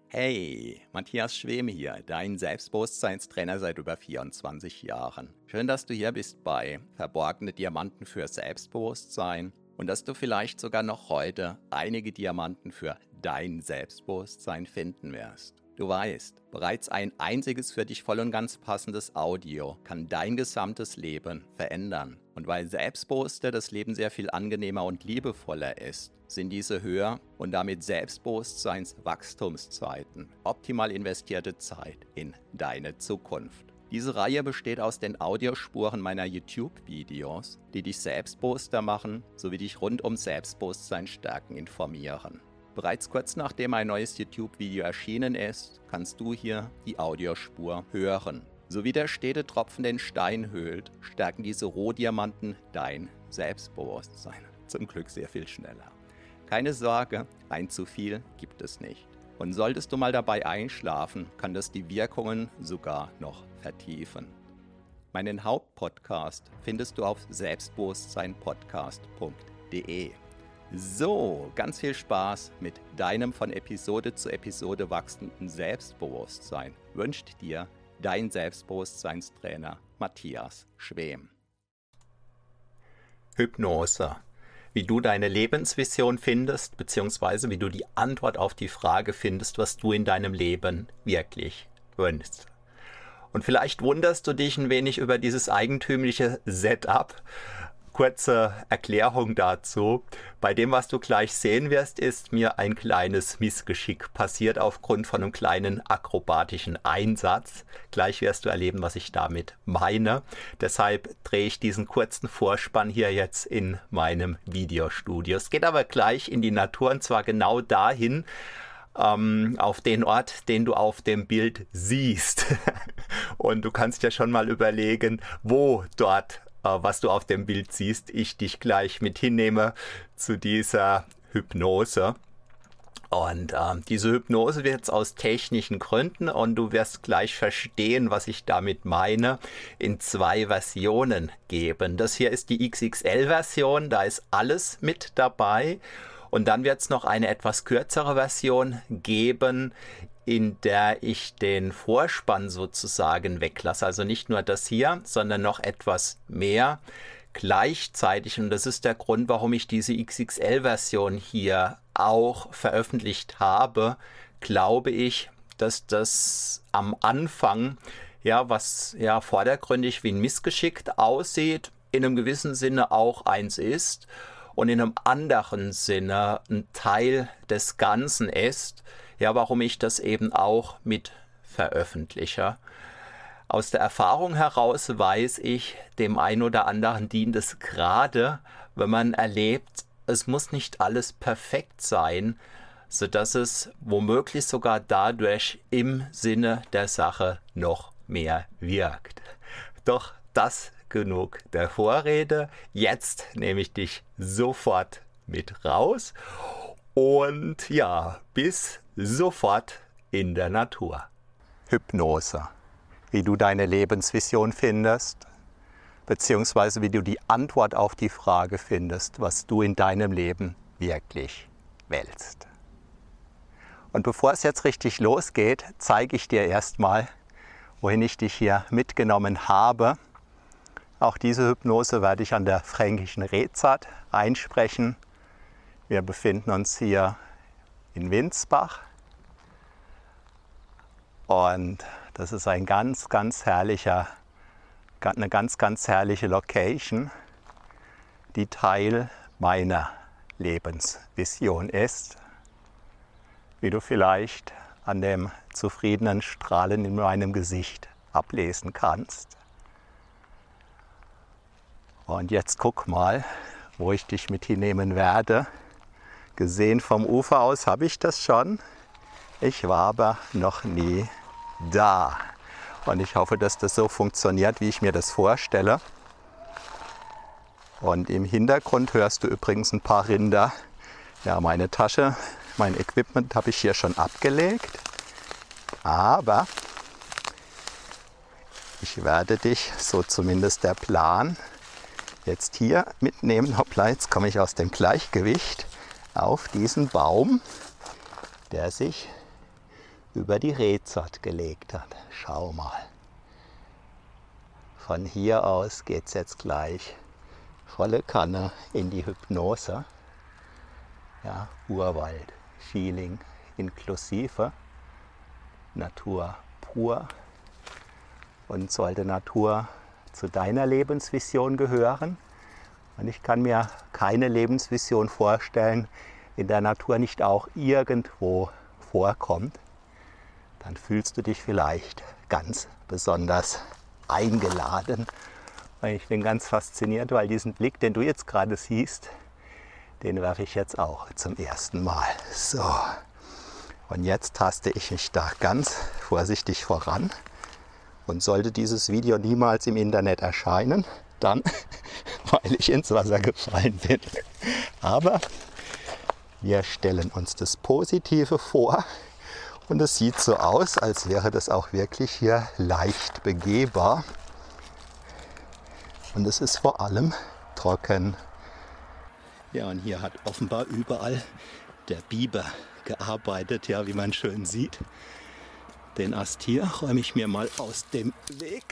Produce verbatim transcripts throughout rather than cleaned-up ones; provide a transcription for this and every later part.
Hey, Matthias Schwem hier, dein Selbstbewusstseinstrainer seit über vierundzwanzig Jahren. Schön, dass du hier bist bei Verborgene Diamanten für Selbstbewusstsein und dass du vielleicht sogar noch heute einige Diamanten für dein Selbstbewusstsein finden wirst. Du weißt, bereits ein einziges für dich voll und ganz passendes Audio kann dein gesamtes Leben verändern. Und weil Selbstbewusster das Leben sehr viel angenehmer und liebevoller ist, sind diese Höher- und damit Selbstbewusstseinswachstumszeiten optimal investierte Zeit in deine Zukunft. Diese Reihe besteht aus den Audiospuren meiner YouTube-Videos, die dich selbstbewusster machen, sowie dich rund um Selbstbewusstsein stärken informieren. Bereits kurz nachdem ein neues YouTube-Video erschienen ist, kannst du hier die Audiospur hören. So wie der stete Tropfen den Stein höhlt, stärken diese Rohdiamanten dein Selbstbewusstsein. Zum Glück sehr viel schneller. Keine Sorge, ein zu viel gibt es nicht. Und solltest du mal dabei einschlafen, kann das die Wirkungen sogar noch vertiefen. Meinen Hauptpodcast findest du auf selbstbewusstsein podcast punkt de. So, ganz viel Spaß mit deinem von Episode zu Episode wachsenden Selbstbewusstsein wünscht dir dein Selbstbewusstseinstrainer Matthias Schwem. Hypnose. Wie du deine Lebensvision findest, beziehungsweise wie du die Antwort auf die Frage findest, was du in deinem Leben wirklich wünschst. Und vielleicht wunderst du dich ein wenig über dieses eigentümliche Setup. Kurze Erklärung dazu. Bei dem, was du gleich sehen wirst, ist mir ein kleines Missgeschick passiert aufgrund von einem kleinen akrobatischen Einsatz. Gleich wirst du erleben, was ich damit meine. Deshalb drehe ich diesen kurzen Vorspann hier jetzt in meinem Videostudio. Es geht aber gleich in die Natur und zwar genau dahin, ähm, auf den Ort, den du auf dem Bild siehst. Und du kannst ja schon mal überlegen, wo dort was du auf dem Bild siehst, ich dich gleich mit hinnehme zu dieser Hypnose. Und äh, diese Hypnose wird es aus technischen Gründen, und du wirst gleich verstehen, was ich damit meine, in zwei Versionen geben. Das hier ist die X X L-Version, da ist alles mit dabei. Und dann wird es noch eine etwas kürzere Version geben, in der ich den Vorspann sozusagen weglasse. Also nicht nur das hier, sondern noch etwas mehr gleichzeitig. Und das ist der Grund, warum ich diese X X L-Version hier auch veröffentlicht habe. Glaube ich, dass das am Anfang, ja, was ja vordergründig wie ein Missgeschick aussieht, in einem gewissen Sinne auch eins ist und in einem anderen Sinne ein Teil des Ganzen ist. Ja, warum ich das eben auch mit veröffentliche. Aus der Erfahrung heraus weiß ich, dem einen oder anderen dient es gerade, wenn man erlebt, es muss nicht alles perfekt sein, sodass es womöglich sogar dadurch im Sinne der Sache noch mehr wirkt. Doch das genug der Vorrede. Jetzt nehme ich dich sofort mit raus und ja, bis sofort in der Natur. Hypnose. Wie du deine Lebensvision findest, beziehungsweise wie du die Antwort auf die Frage findest, was du in deinem Leben wirklich willst. Und bevor es jetzt richtig losgeht, zeige ich dir erstmal, wohin ich dich hier mitgenommen habe. Auch diese Hypnose werde ich an der Fränkischen Rezat einsprechen. Wir befinden uns hier in Winsbach. Und das ist ein ganz, ganz herrlicher, eine ganz, ganz herrliche Location, die Teil meiner Lebensvision ist, wie du vielleicht an dem zufriedenen Strahlen in meinem Gesicht ablesen kannst. Und jetzt guck mal, wo ich dich mit hinnehmen werde. Gesehen vom Ufer aus habe ich das schon. Ich war aber noch nie da. Und ich hoffe, dass das so funktioniert, wie ich mir das vorstelle. Und im Hintergrund hörst du übrigens ein paar Rinder. Ja, meine Tasche, mein Equipment habe ich hier schon abgelegt. Aber ich werde dich, so zumindest der Plan, jetzt hier mitnehmen. Hoppla, jetzt komme ich aus dem Gleichgewicht auf diesen Baum, der sich über die Rezat gelegt hat. Schau mal. Von hier aus geht es jetzt gleich volle Kanne in die Hypnose. Ja, Urwald, Feeling inklusive, Natur pur. Und sollte Natur zu deiner Lebensvision gehören? Und ich kann mir keine Lebensvision vorstellen, in der Natur nicht auch irgendwo vorkommt. Dann fühlst du dich vielleicht ganz besonders eingeladen. Und ich bin ganz fasziniert, weil diesen Blick, den du jetzt gerade siehst, den werfe ich jetzt auch zum ersten Mal. So, und jetzt taste ich mich da ganz vorsichtig voran. Und sollte dieses Video niemals im Internet erscheinen, dann, weil ich ins Wasser gefallen bin. Aber wir stellen uns das Positive vor. Und es sieht so aus, als wäre das auch wirklich hier leicht begehbar. Und es ist vor allem trocken. Ja, und hier hat offenbar überall der Biber gearbeitet, ja, wie man schön sieht. Den Ast hier räume ich mir mal aus dem Weg.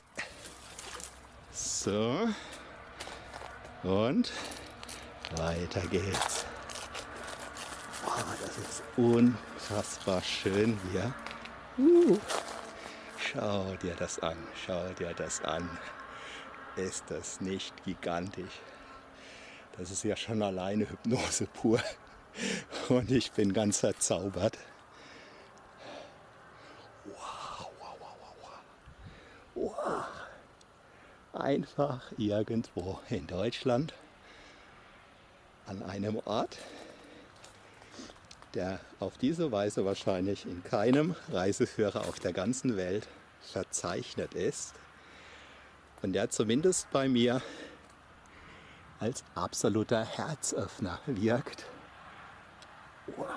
So. Und weiter geht's. Oh, das ist unfassbar schön hier. Uh. Schau dir das an, schau dir das an. Ist das nicht gigantisch? Das ist ja schon alleine Hypnose pur. Und ich bin ganz verzaubert. Wow, wow, wow, wow, wow. Wow. Einfach irgendwo in Deutschland an einem Ort, der auf diese Weise wahrscheinlich in keinem Reiseführer auf der ganzen Welt verzeichnet ist und der zumindest bei mir als absoluter Herzöffner wirkt. Wow.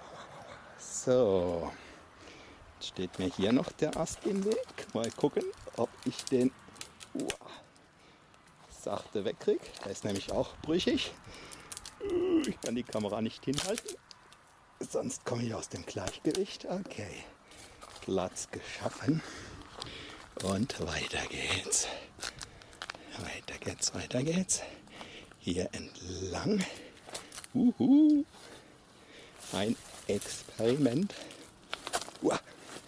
So, jetzt steht mir hier noch der Ast im Weg. Mal gucken, ob ich den wow, sachte wegkriege. Der ist nämlich auch brüchig. Ich kann die Kamera nicht hinhalten, sonst komme ich aus dem Gleichgewicht. Okay, Platz geschaffen und weiter geht's. Weiter geht's, weiter geht's. Hier entlang. Uhu. Ein Experiment. Uah.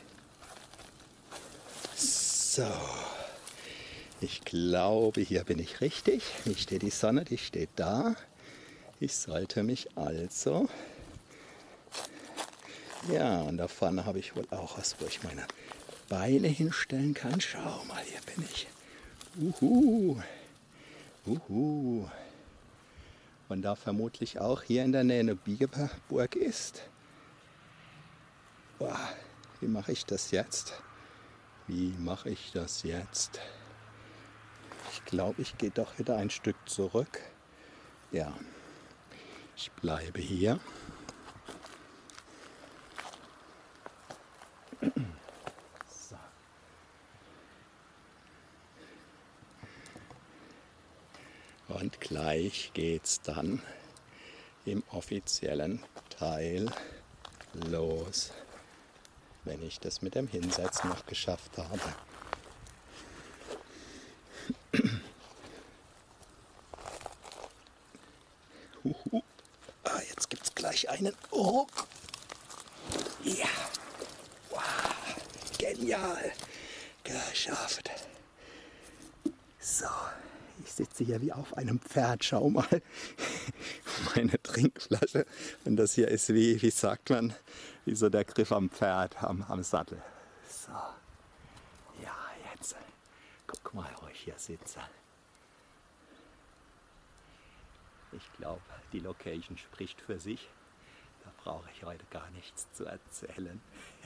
So. Ich glaube, hier bin ich richtig. Hier steht die Sonne, die steht da. Ich sollte mich also... Ja, und da vorne habe ich wohl auch was, wo ich meine Beine hinstellen kann. Schau mal, hier bin ich. Uhu. Uhu. Und da vermutlich auch hier in der Nähe eine Biegeburg ist. Boah, wie mache ich das jetzt? Wie mache ich das jetzt? Ich glaube, ich gehe doch wieder ein Stück zurück. Ja, ich bleibe hier. So. Und gleich geht's dann im offiziellen Teil los, wenn ich das mit dem Hinsetzen noch geschafft habe. Huhu. Ah, jetzt gibt's gleich einen Ruck. Ja, wow, genial, geschafft. So. Ich sitze hier wie auf einem Pferd, schau mal, meine Trinkflasche. Und das hier ist wie, wie sagt man, wie so der Griff am Pferd, am, am Sattel. So, ja, jetzt, guck mal, wo ich hier sitze. Ich glaube, die Location spricht für sich. Da brauche ich heute gar nichts zu erzählen.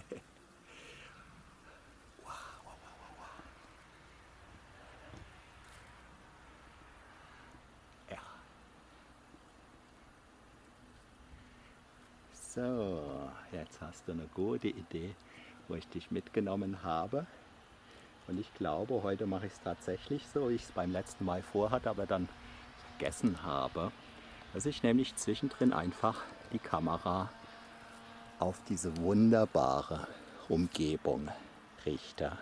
So, jetzt hast du eine gute Idee, wo ich dich mitgenommen habe. Und ich glaube, heute mache ich es tatsächlich so, wie ich es beim letzten Mal vorhatte, aber dann vergessen habe, dass ich nämlich zwischendrin einfach die Kamera auf diese wunderbare Umgebung richte.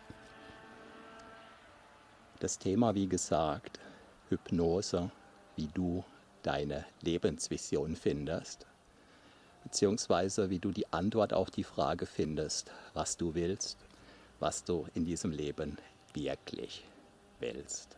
Das Thema, wie gesagt, Hypnose, wie du deine Lebensvision findest, beziehungsweise wie du die Antwort auf die Frage findest, was du willst, was du in diesem Leben wirklich willst.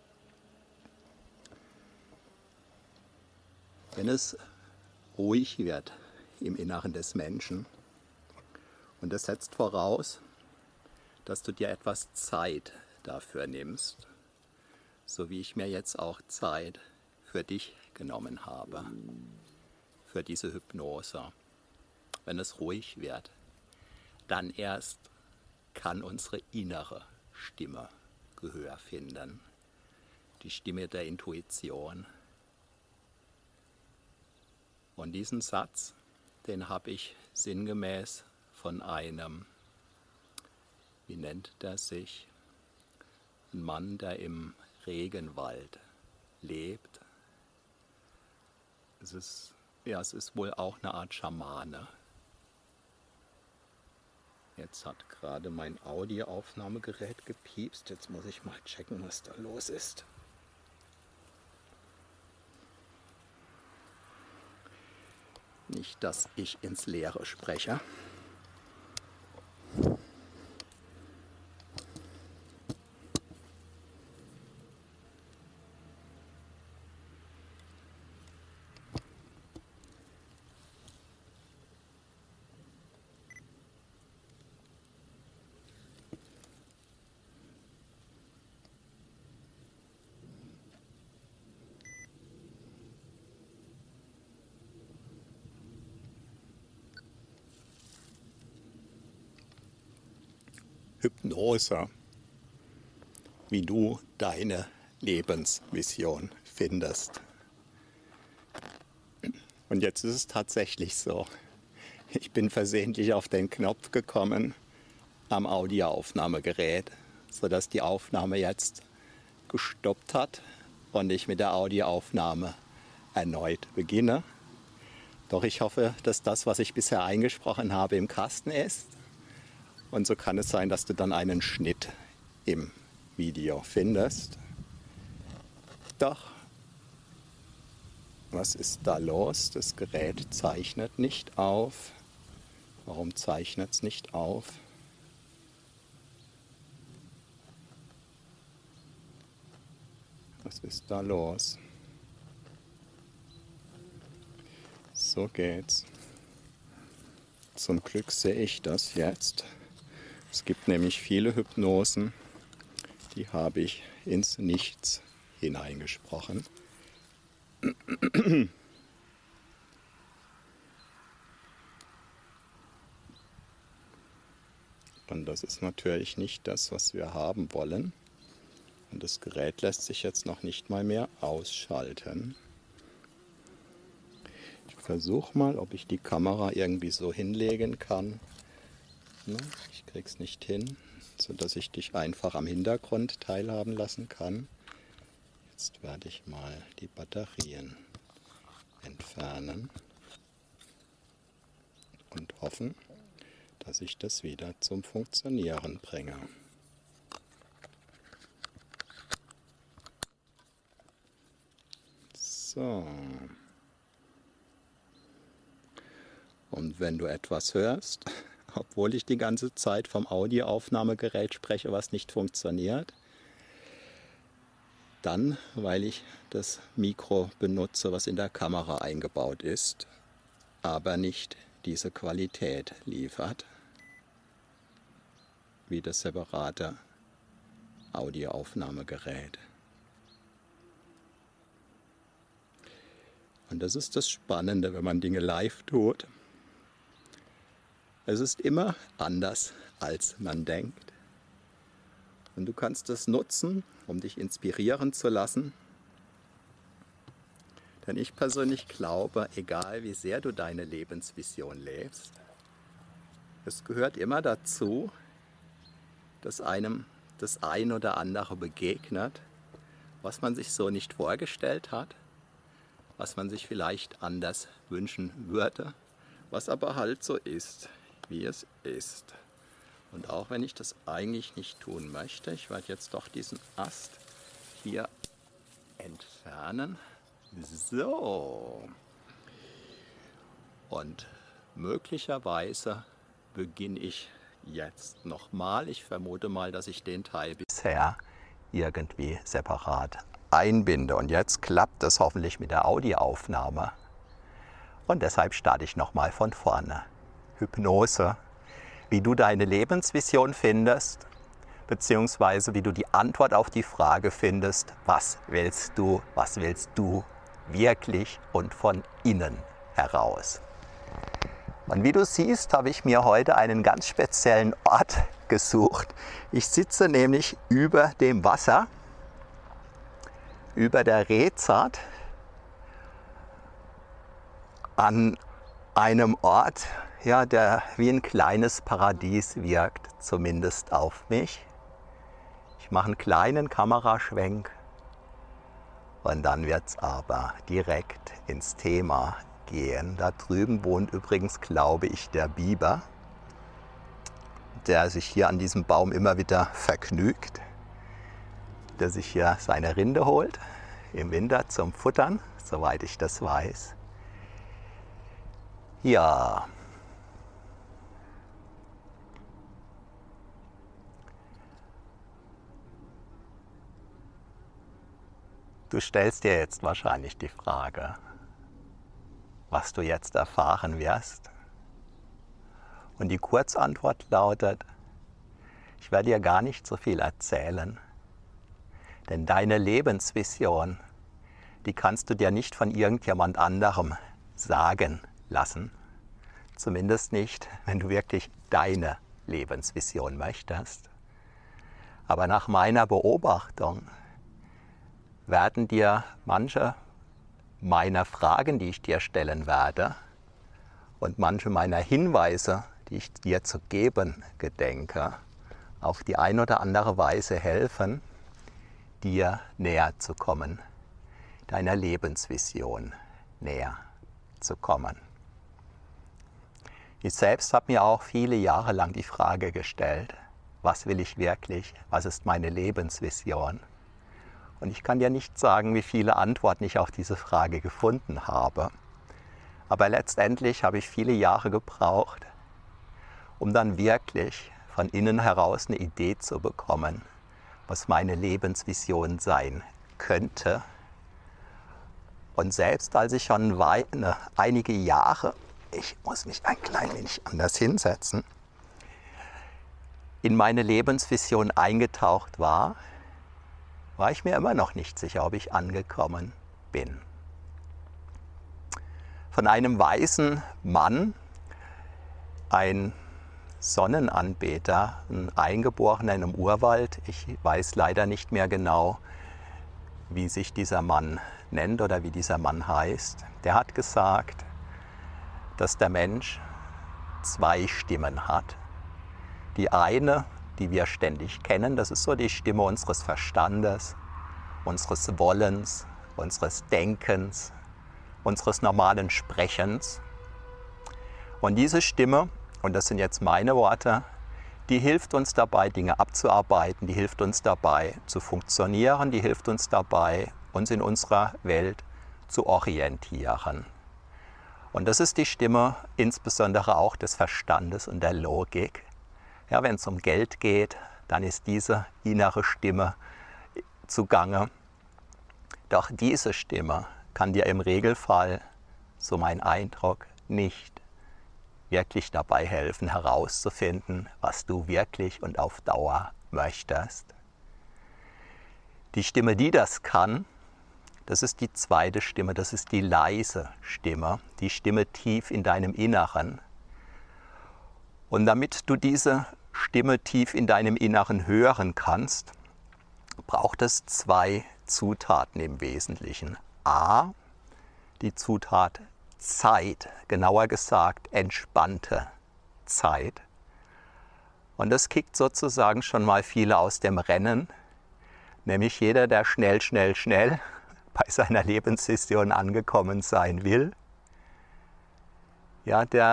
Wenn es ruhig wird im Inneren des Menschen, und das setzt voraus, dass du dir etwas Zeit dafür nimmst, so wie ich mir jetzt auch Zeit für dich genommen habe, für diese Hypnose. Wenn es ruhig wird, dann erst kann unsere innere Stimme Gehör finden, die Stimme der Intuition. Und diesen Satz, den habe ich sinngemäß von einem, wie nennt er sich, ein Mann, der im Regenwald lebt. Es ist, ja, es ist wohl auch eine Art Schamane. Jetzt hat gerade mein Audioaufnahmegerät gepiepst. Jetzt muss ich mal checken, was da los ist. Nicht, dass ich ins Leere spreche. Hypnose, wie du deine Lebensvision findest. Und jetzt ist es tatsächlich so. Ich bin versehentlich auf den Knopf gekommen am Audioaufnahmegerät, sodass die Aufnahme jetzt gestoppt hat und ich mit der Audioaufnahme erneut beginne. Doch ich hoffe, dass das, was ich bisher eingesprochen habe, im Kasten ist. Und so kann es sein, dass du dann einen Schnitt im Video findest. Doch, was ist da los? Das Gerät zeichnet nicht auf. Warum zeichnet es nicht auf? Was ist da los? So geht's. Zum Glück sehe ich das jetzt. Es gibt nämlich viele Hypnosen, die habe ich ins Nichts hineingesprochen. Und das ist natürlich nicht das, was wir haben wollen. Und das Gerät lässt sich jetzt noch nicht mal mehr ausschalten. Ich versuche mal, ob ich die Kamera irgendwie so hinlegen kann. Ich krieg's nicht hin, sodass ich dich einfach am Hintergrund teilhaben lassen kann. Jetzt werde ich mal die Batterien entfernen und hoffen, dass ich das wieder zum Funktionieren bringe. So. Und wenn du etwas hörst, obwohl ich die ganze Zeit vom Audioaufnahmegerät spreche, was nicht funktioniert, dann, weil ich das Mikro benutze, was in der Kamera eingebaut ist, aber nicht diese Qualität liefert, wie das separate Audioaufnahmegerät. Und das ist das Spannende, wenn man Dinge live tut. Es ist immer anders, als man denkt. Und du kannst es nutzen, um dich inspirieren zu lassen. Denn ich persönlich glaube, egal wie sehr du deine Lebensvision lebst, es gehört immer dazu, dass einem das ein oder andere begegnet, was man sich so nicht vorgestellt hat, was man sich vielleicht anders wünschen würde, was aber halt so ist. wie es ist. Und auch wenn ich das eigentlich nicht tun möchte, ich werde jetzt doch diesen Ast hier entfernen. So. Und möglicherweise beginne ich jetzt nochmal. Ich vermute mal, dass ich den Teil bisher irgendwie separat einbinde. Und jetzt klappt das hoffentlich mit der Audioaufnahme. Und deshalb starte ich nochmal von vorne. Hypnose. Wie du deine Lebensvision findest, beziehungsweise wie du die Antwort auf die Frage findest, was willst du, was willst du wirklich und von innen heraus. Und wie du siehst, habe ich mir heute einen ganz speziellen Ort gesucht. Ich sitze nämlich über dem Wasser, über der Rezat, an einem Ort, ja, der wie ein kleines Paradies wirkt, zumindest auf mich. Ich mache einen kleinen Kameraschwenk und dann wird es aber direkt ins Thema gehen. Da drüben wohnt übrigens, glaube ich, der Biber, der sich hier an diesem Baum immer wieder vergnügt, der sich hier seine Rinde holt im Winter zum Futtern, soweit ich das weiß. Ja. Du stellst dir jetzt wahrscheinlich die Frage, was du jetzt erfahren wirst. Und die Kurzantwort lautet, ich werde dir gar nicht so viel erzählen, denn deine Lebensvision, die kannst du dir nicht von irgendjemand anderem sagen lassen. Zumindest nicht, wenn du wirklich deine Lebensvision möchtest. Aber nach meiner Beobachtung werden dir manche meiner Fragen, die ich dir stellen werde, und manche meiner Hinweise, die ich dir zu geben gedenke, auf die eine oder andere Weise helfen, dir näher zu kommen, deiner Lebensvision näher zu kommen. Ich selbst habe mir auch viele Jahre lang die Frage gestellt, was will ich wirklich, was ist meine Lebensvision? Und ich kann dir nicht sagen, wie viele Antworten ich auf diese Frage gefunden habe. Aber letztendlich habe ich viele Jahre gebraucht, um dann wirklich von innen heraus eine Idee zu bekommen, was meine Lebensvision sein könnte. Und selbst als ich schon eine, einige Jahre, ich muss mich ein klein wenig anders hinsetzen, in meine Lebensvision eingetaucht war, war ich mir immer noch nicht sicher, ob ich angekommen bin. Von einem weisen Mann, ein Sonnenanbeter, ein Eingeborener in einem Urwald, ich weiß leider nicht mehr genau, wie sich dieser Mann nennt oder wie dieser Mann heißt, der hat gesagt, dass der Mensch zwei Stimmen hat. Die eine, die wir ständig kennen, das ist so die Stimme unseres Verstandes, unseres Wollens, unseres Denkens, unseres normalen Sprechens. Und diese Stimme, und das sind jetzt meine Worte, die hilft uns dabei, Dinge abzuarbeiten, die hilft uns dabei zu funktionieren, die hilft uns dabei, uns in unserer Welt zu orientieren. Und das ist die Stimme insbesondere auch des Verstandes und der Logik. Ja, wenn es um Geld geht, dann ist diese innere Stimme zugange. Doch diese Stimme kann dir im Regelfall, so mein Eindruck, nicht wirklich dabei helfen, herauszufinden, was du wirklich und auf Dauer möchtest. Die Stimme, die das kann, das ist die zweite Stimme, das ist die leise Stimme, die Stimme tief in deinem Inneren. Und damit du diese Stimme tief in deinem Inneren hören kannst, braucht es zwei Zutaten im Wesentlichen. A, die Zutat Zeit, genauer gesagt entspannte Zeit. Und das kickt sozusagen schon mal viele aus dem Rennen, nämlich jeder, der schnell, schnell, schnell bei seiner Lebensvision angekommen sein will, ja, der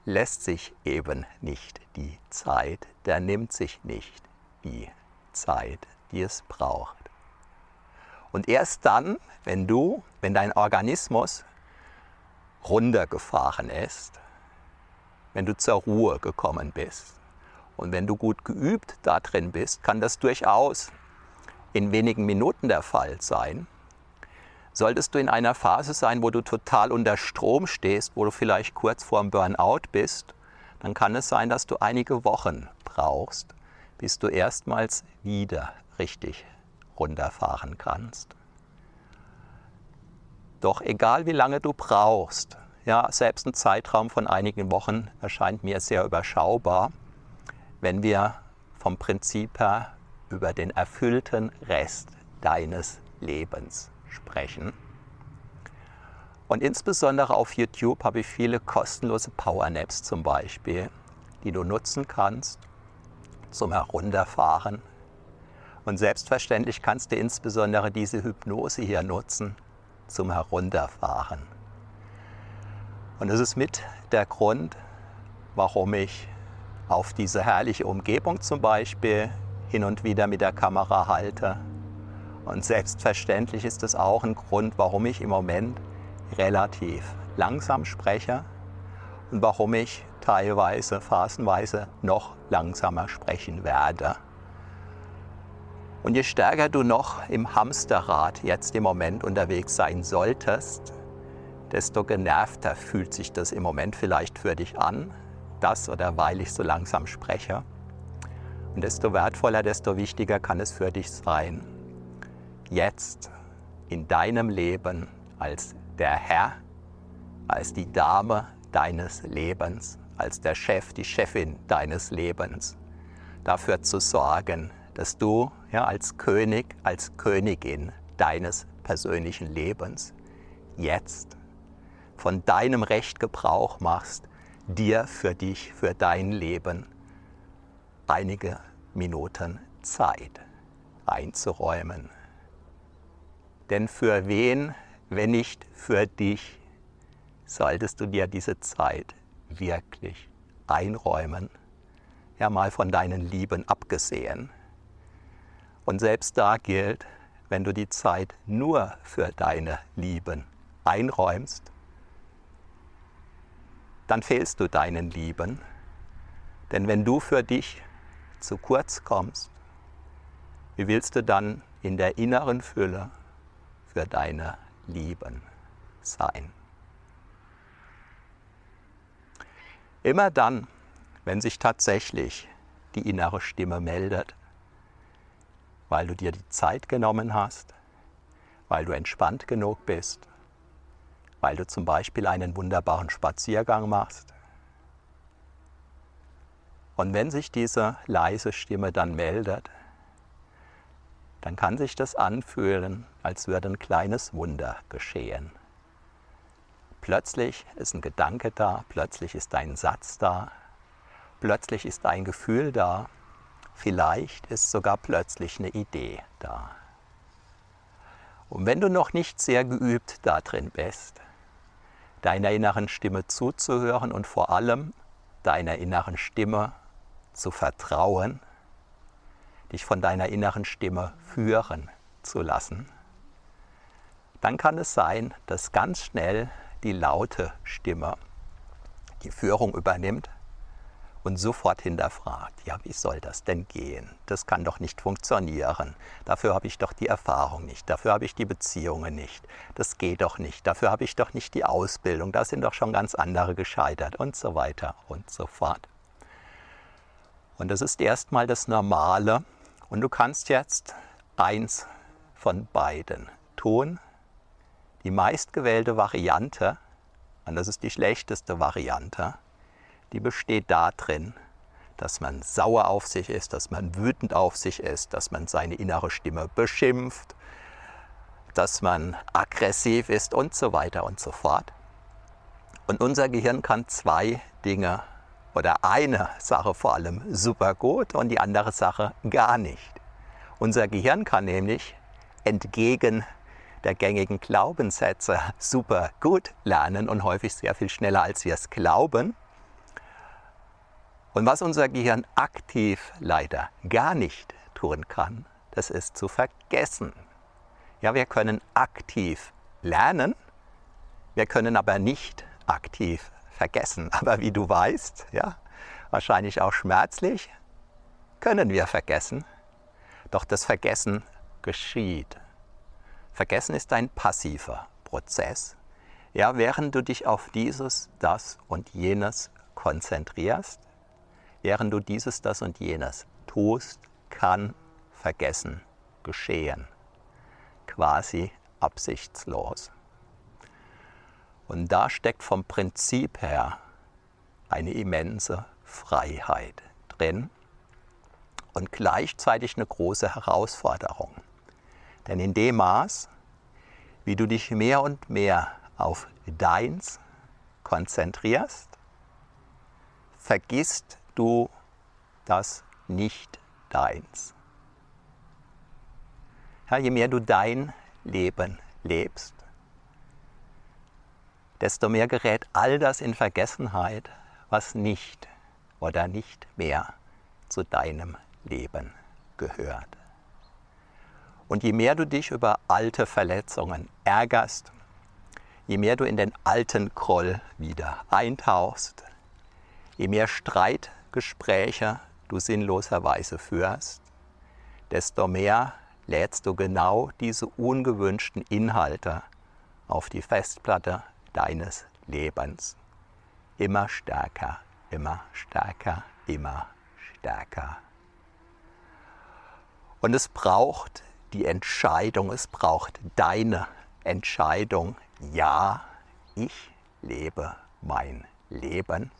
lässt sich eben nicht die Zeit, der nimmt sich nicht die Zeit, die es braucht. Und erst dann, wenn du, wenn dein Organismus runtergefahren ist, wenn du zur Ruhe gekommen bist und wenn du gut geübt da drin bist, kann das durchaus in wenigen Minuten der Fall sein. Solltest du in einer Phase sein, wo du total unter Strom stehst, wo du vielleicht kurz vorm Burnout bist, dann kann es sein, dass du einige Wochen brauchst, bis du erstmals wieder richtig runterfahren kannst. Doch egal wie lange du brauchst, ja, selbst ein Zeitraum von einigen Wochen erscheint mir sehr überschaubar, wenn wir vom Prinzip her über den erfüllten Rest deines Lebens sprechen. Und insbesondere auf YouTube habe ich viele kostenlose Powernaps zum Beispiel, die du nutzen kannst zum Herunterfahren. Und selbstverständlich kannst du insbesondere diese Hypnose hier nutzen zum Herunterfahren. Und das ist mit der Grund, warum ich auf diese herrliche Umgebung zum Beispiel hin und wieder mit der Kamera halte. Und selbstverständlich ist es auch ein Grund, warum ich im Moment relativ langsam spreche und warum ich teilweise, phasenweise noch langsamer sprechen werde. Und je stärker du noch im Hamsterrad jetzt im Moment unterwegs sein solltest, desto genervter fühlt sich das im Moment vielleicht für dich an, das oder weil ich so langsam spreche. Und desto wertvoller, desto wichtiger kann es für dich sein, jetzt in deinem Leben als der Herr, als die Dame deines Lebens, als der Chef, die Chefin deines Lebens, dafür zu sorgen, dass du ja, als König, als Königin deines persönlichen Lebens jetzt von deinem Recht Gebrauch machst, dir für dich, für dein Leben einige Minuten Zeit einzuräumen. Denn für wen, wenn nicht für dich, solltest du dir diese Zeit wirklich einräumen, ja mal von deinen Lieben abgesehen. Und selbst da gilt, wenn du die Zeit nur für deine Lieben einräumst, dann fehlst du deinen Lieben. Denn wenn du für dich zu kurz kommst, wie willst du dann in der inneren Fülle für deine Lieben sein? Immer dann, wenn sich tatsächlich die innere Stimme meldet, weil du dir die Zeit genommen hast, weil du entspannt genug bist, weil du zum Beispiel einen wunderbaren Spaziergang machst. Und wenn sich diese leise Stimme dann meldet, dann kann sich das anfühlen, als würde ein kleines Wunder geschehen. Plötzlich ist ein Gedanke da, plötzlich ist ein Satz da, plötzlich ist ein Gefühl da, vielleicht ist sogar plötzlich eine Idee da. Und wenn du noch nicht sehr geübt da drin bist, deiner inneren Stimme zuzuhören und vor allem deiner inneren Stimme zu vertrauen, dich von deiner inneren Stimme führen zu lassen, dann kann es sein, dass ganz schnell die laute Stimme die Führung übernimmt und sofort hinterfragt, ja, wie soll das denn gehen? Das kann doch nicht funktionieren. Dafür habe ich doch die Erfahrung nicht, dafür habe ich die Beziehungen nicht. Das geht doch nicht, dafür habe ich doch nicht die Ausbildung, da sind doch schon ganz andere gescheitert und so weiter und so fort. Und das ist erstmal das Normale und du kannst jetzt eins von beiden tun. Die meistgewählte Variante, und das ist die schlechteste Variante, die besteht darin, dass man sauer auf sich ist, dass man wütend auf sich ist, dass man seine innere Stimme beschimpft, dass man aggressiv ist und so weiter und so fort. Und unser Gehirn kann zwei Dinge oder eine Sache vor allem super gut und die andere Sache gar nicht. Unser Gehirn kann nämlich entgegen der gängigen Glaubenssätze super gut lernen und häufig sehr viel schneller, als wir es glauben. Und was unser Gehirn aktiv leider gar nicht tun kann, das ist zu vergessen. Ja, wir können aktiv lernen, wir können aber nicht aktiv vergessen. Aber wie du weißt, ja, wahrscheinlich auch schmerzlich, können wir vergessen. Doch das Vergessen geschieht. Vergessen ist ein passiver Prozess. Ja, während du dich auf dieses, das und jenes konzentrierst, während du dieses, das und jenes tust, kann Vergessen geschehen. Quasi absichtslos. Und da steckt vom Prinzip her eine immense Freiheit drin und gleichzeitig eine große Herausforderung. Denn in dem Maß, wie du dich mehr und mehr auf Deins konzentrierst, vergisst du das Nicht-Deins. Ja, je mehr du dein Leben lebst, desto mehr gerät all das in Vergessenheit, was nicht oder nicht mehr zu deinem Leben gehört. Und je mehr du dich über alte Verletzungen ärgerst, je mehr du in den alten Groll wieder eintauchst, je mehr Streitgespräche du sinnloserweise führst, desto mehr lädst du genau diese ungewünschten Inhalte auf die Festplatte deines Lebens. Immer stärker, immer stärker, immer stärker. Und es braucht die Entscheidung, es braucht deine Entscheidung. Ja, ich lebe mein Leben.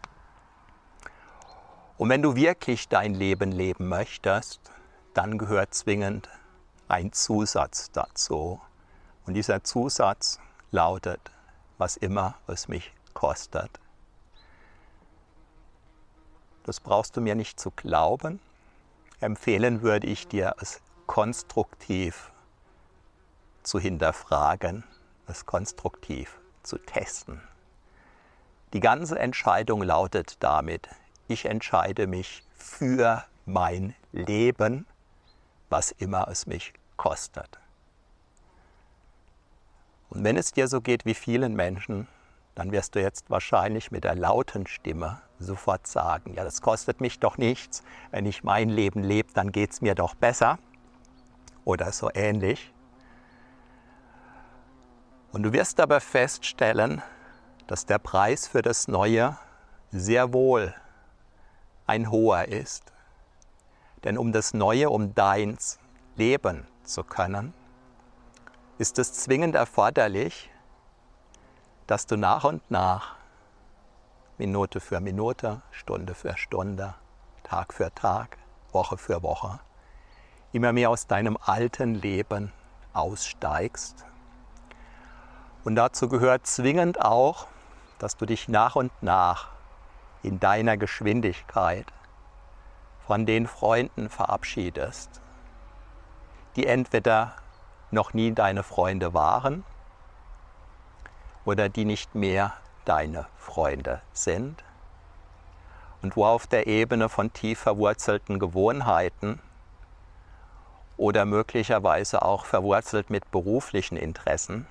Und wenn du wirklich dein Leben leben möchtest, dann gehört zwingend ein Zusatz dazu. Und dieser Zusatz lautet, was immer es mich kostet. Das brauchst du mir nicht zu glauben. Empfehlen würde ich dir, es konstruktiv zu hinterfragen, es konstruktiv zu testen. Die ganze Entscheidung lautet damit, ich entscheide mich für mein Leben, was immer es mich kostet. Und wenn es dir so geht wie vielen Menschen, dann wirst du jetzt wahrscheinlich mit der lauten Stimme sofort sagen, ja, das kostet mich doch nichts, wenn ich mein Leben lebe, dann geht es mir doch besser oder so ähnlich. Und du wirst aber feststellen, dass der Preis für das Neue sehr wohl ein hoher ist. Denn um das Neue, um deins leben zu können, ist es zwingend erforderlich, dass du nach und nach, Minute für Minute, Stunde für Stunde, Tag für Tag, Woche für Woche, immer mehr aus deinem alten Leben aussteigst. Und dazu gehört zwingend auch, dass du dich nach und nach in deiner Geschwindigkeit von den Freunden verabschiedest, die entweder noch nie deine Freunde waren oder die nicht mehr deine Freunde sind und wo auf der Ebene von tief verwurzelten Gewohnheiten oder möglicherweise auch verwurzelt mit beruflichen Interessen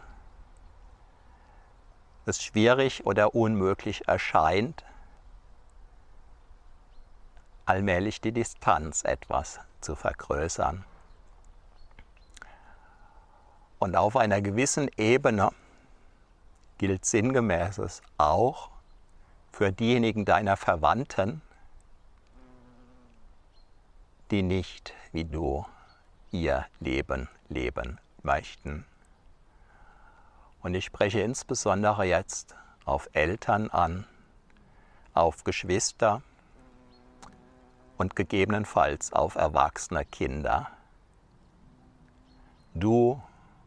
es schwierig oder unmöglich erscheint, allmählich die Distanz etwas zu vergrößern. Und auf einer gewissen Ebene gilt Sinngemäßes auch für diejenigen deiner Verwandten, die nicht wie du ihr Leben leben möchten. Und ich spreche insbesondere jetzt auf Eltern an, auf Geschwister und gegebenenfalls auf erwachsene Kinder. Du,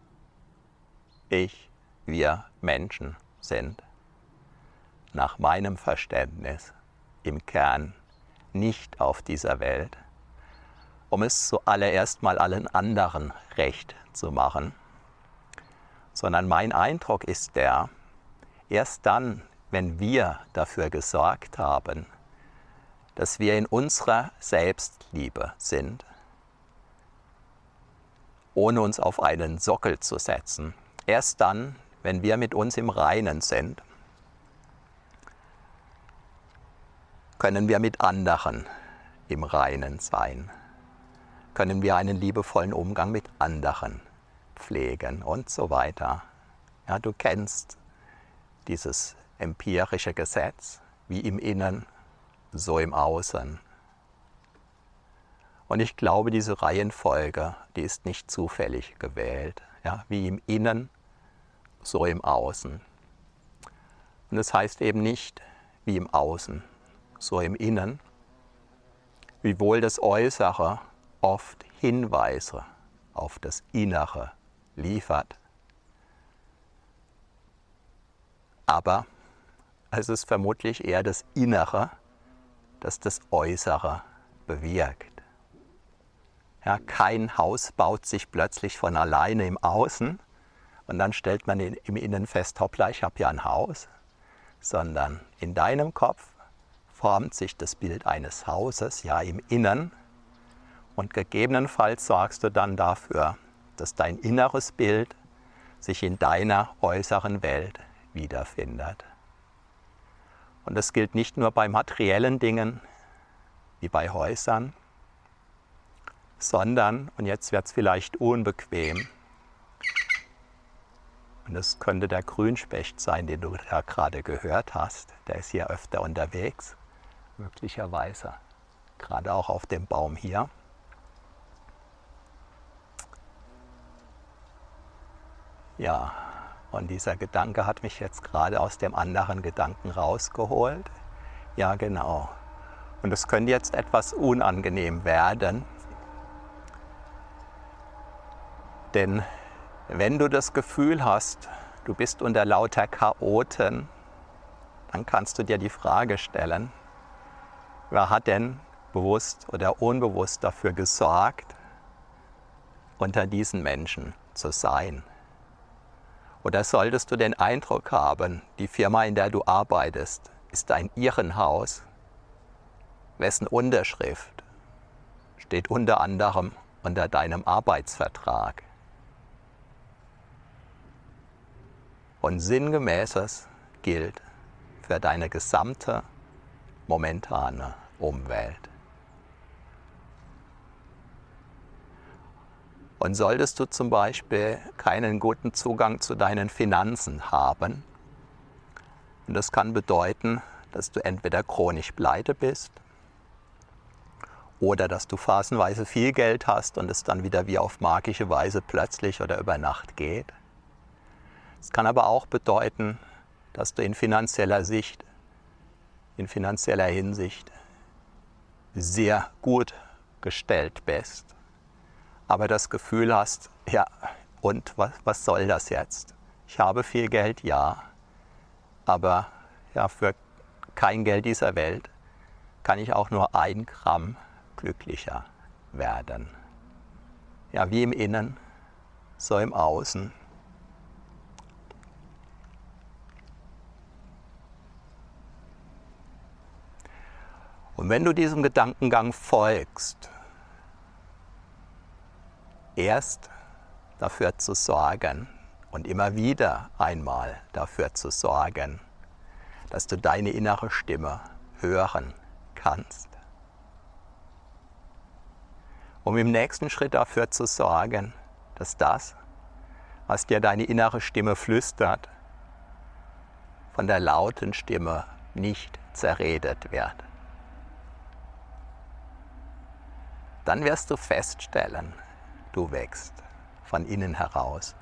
ich, wir Menschen sind nach meinem Verständnis im Kern nicht auf dieser Welt, um es zuallererst mal allen anderen recht zu machen, sondern mein Eindruck ist der, erst dann, wenn wir dafür gesorgt haben, dass wir in unserer Selbstliebe sind, ohne uns auf einen Sockel zu setzen. Erst dann, wenn wir mit uns im Reinen sind, können wir mit anderen im Reinen sein, können wir einen liebevollen Umgang mit anderen pflegen und so weiter. Ja, du kennst dieses empirische Gesetz, wie im Innen, so im Außen. Und ich glaube, diese Reihenfolge, die ist nicht zufällig gewählt. Ja, wie im Innen, so im Außen. Und das heißt eben nicht wie im Außen, so im Innen, wiewohl das Äußere oft Hinweise auf das Innere liefert. Aber es ist vermutlich eher das Innere, das das Äußere bewirkt. Ja, kein Haus baut sich plötzlich von alleine im Außen und dann stellt man im Innen fest, hoppla, ich habe ja ein Haus, sondern in deinem Kopf formt sich das Bild eines Hauses ja im Innen und gegebenenfalls sorgst du dann dafür, dass dein inneres Bild sich in deiner äußeren Welt wiederfindet. Und das gilt nicht nur bei materiellen Dingen wie bei Häusern, sondern, und jetzt wird es vielleicht unbequem, und das könnte der Grünspecht sein, den du da gerade gehört hast, der ist hier öfter unterwegs, möglicherweise, gerade auch auf dem Baum hier. Ja, und dieser Gedanke hat mich jetzt gerade aus dem anderen Gedanken rausgeholt. Ja, genau. Und es könnte jetzt etwas unangenehm werden, denn wenn du das Gefühl hast, du bist unter lauter Chaoten, dann kannst du dir die Frage stellen, wer hat denn bewusst oder unbewusst dafür gesorgt, unter diesen Menschen zu sein? Oder solltest du den Eindruck haben, die Firma, in der du arbeitest, ist ein Irrenhaus, wessen Unterschrift steht unter anderem unter deinem Arbeitsvertrag? Und Sinngemäßes gilt für deine gesamte momentane Umwelt. Und solltest du zum Beispiel keinen guten Zugang zu deinen Finanzen haben, und das kann bedeuten, dass du entweder chronisch pleite bist oder dass du phasenweise viel Geld hast und es dann wieder wie auf magische Weise plötzlich oder über Nacht geht. Es kann aber auch bedeuten, dass du in finanzieller Sicht, in finanzieller Hinsicht sehr gut gestellt bist, aber das Gefühl hast, ja, und was, was soll das jetzt? Ich habe viel Geld, ja, aber ja, für kein Geld dieser Welt kann ich auch nur ein Gramm glücklicher werden. Ja, wie im Innen, so im Außen. Und wenn du diesem Gedankengang folgst, erst dafür zu sorgen und immer wieder einmal dafür zu sorgen, dass du deine innere Stimme hören kannst, um im nächsten Schritt dafür zu sorgen, dass das, was dir deine innere Stimme flüstert, von der lauten Stimme nicht zerredet wird. Dann wirst du feststellen, du wächst von innen heraus.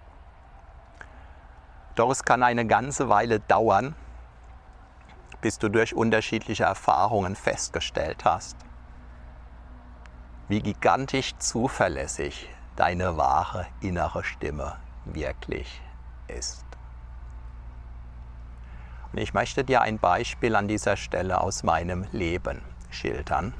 Doch es kann eine ganze Weile dauern, bis du durch unterschiedliche Erfahrungen festgestellt hast, wie gigantisch zuverlässig deine wahre innere Stimme wirklich ist. Und ich möchte dir ein Beispiel an dieser Stelle aus meinem Leben schildern.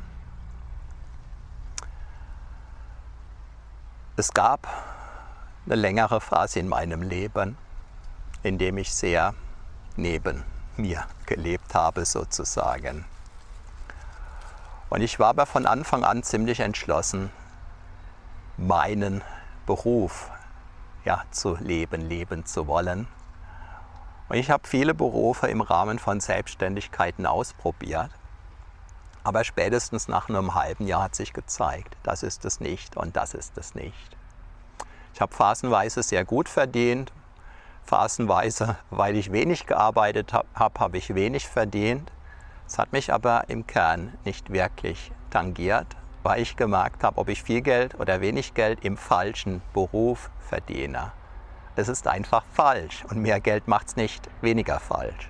Es gab eine längere Phase in meinem Leben, in dem ich sehr neben mir gelebt habe sozusagen. Und ich war aber von Anfang an ziemlich entschlossen, meinen Beruf ja, zu leben, leben zu wollen. Und ich habe viele Berufe im Rahmen von Selbstständigkeiten ausprobiert. Aber spätestens nach einem halben Jahr hat sich gezeigt, das ist es nicht und das ist es nicht. Ich habe phasenweise sehr gut verdient, phasenweise, weil ich wenig gearbeitet habe, habe ich wenig verdient. Es hat mich aber im Kern nicht wirklich tangiert, weil ich gemerkt habe, ob ich viel Geld oder wenig Geld im falschen Beruf verdiene. Es ist einfach falsch und mehr Geld macht es nicht weniger falsch.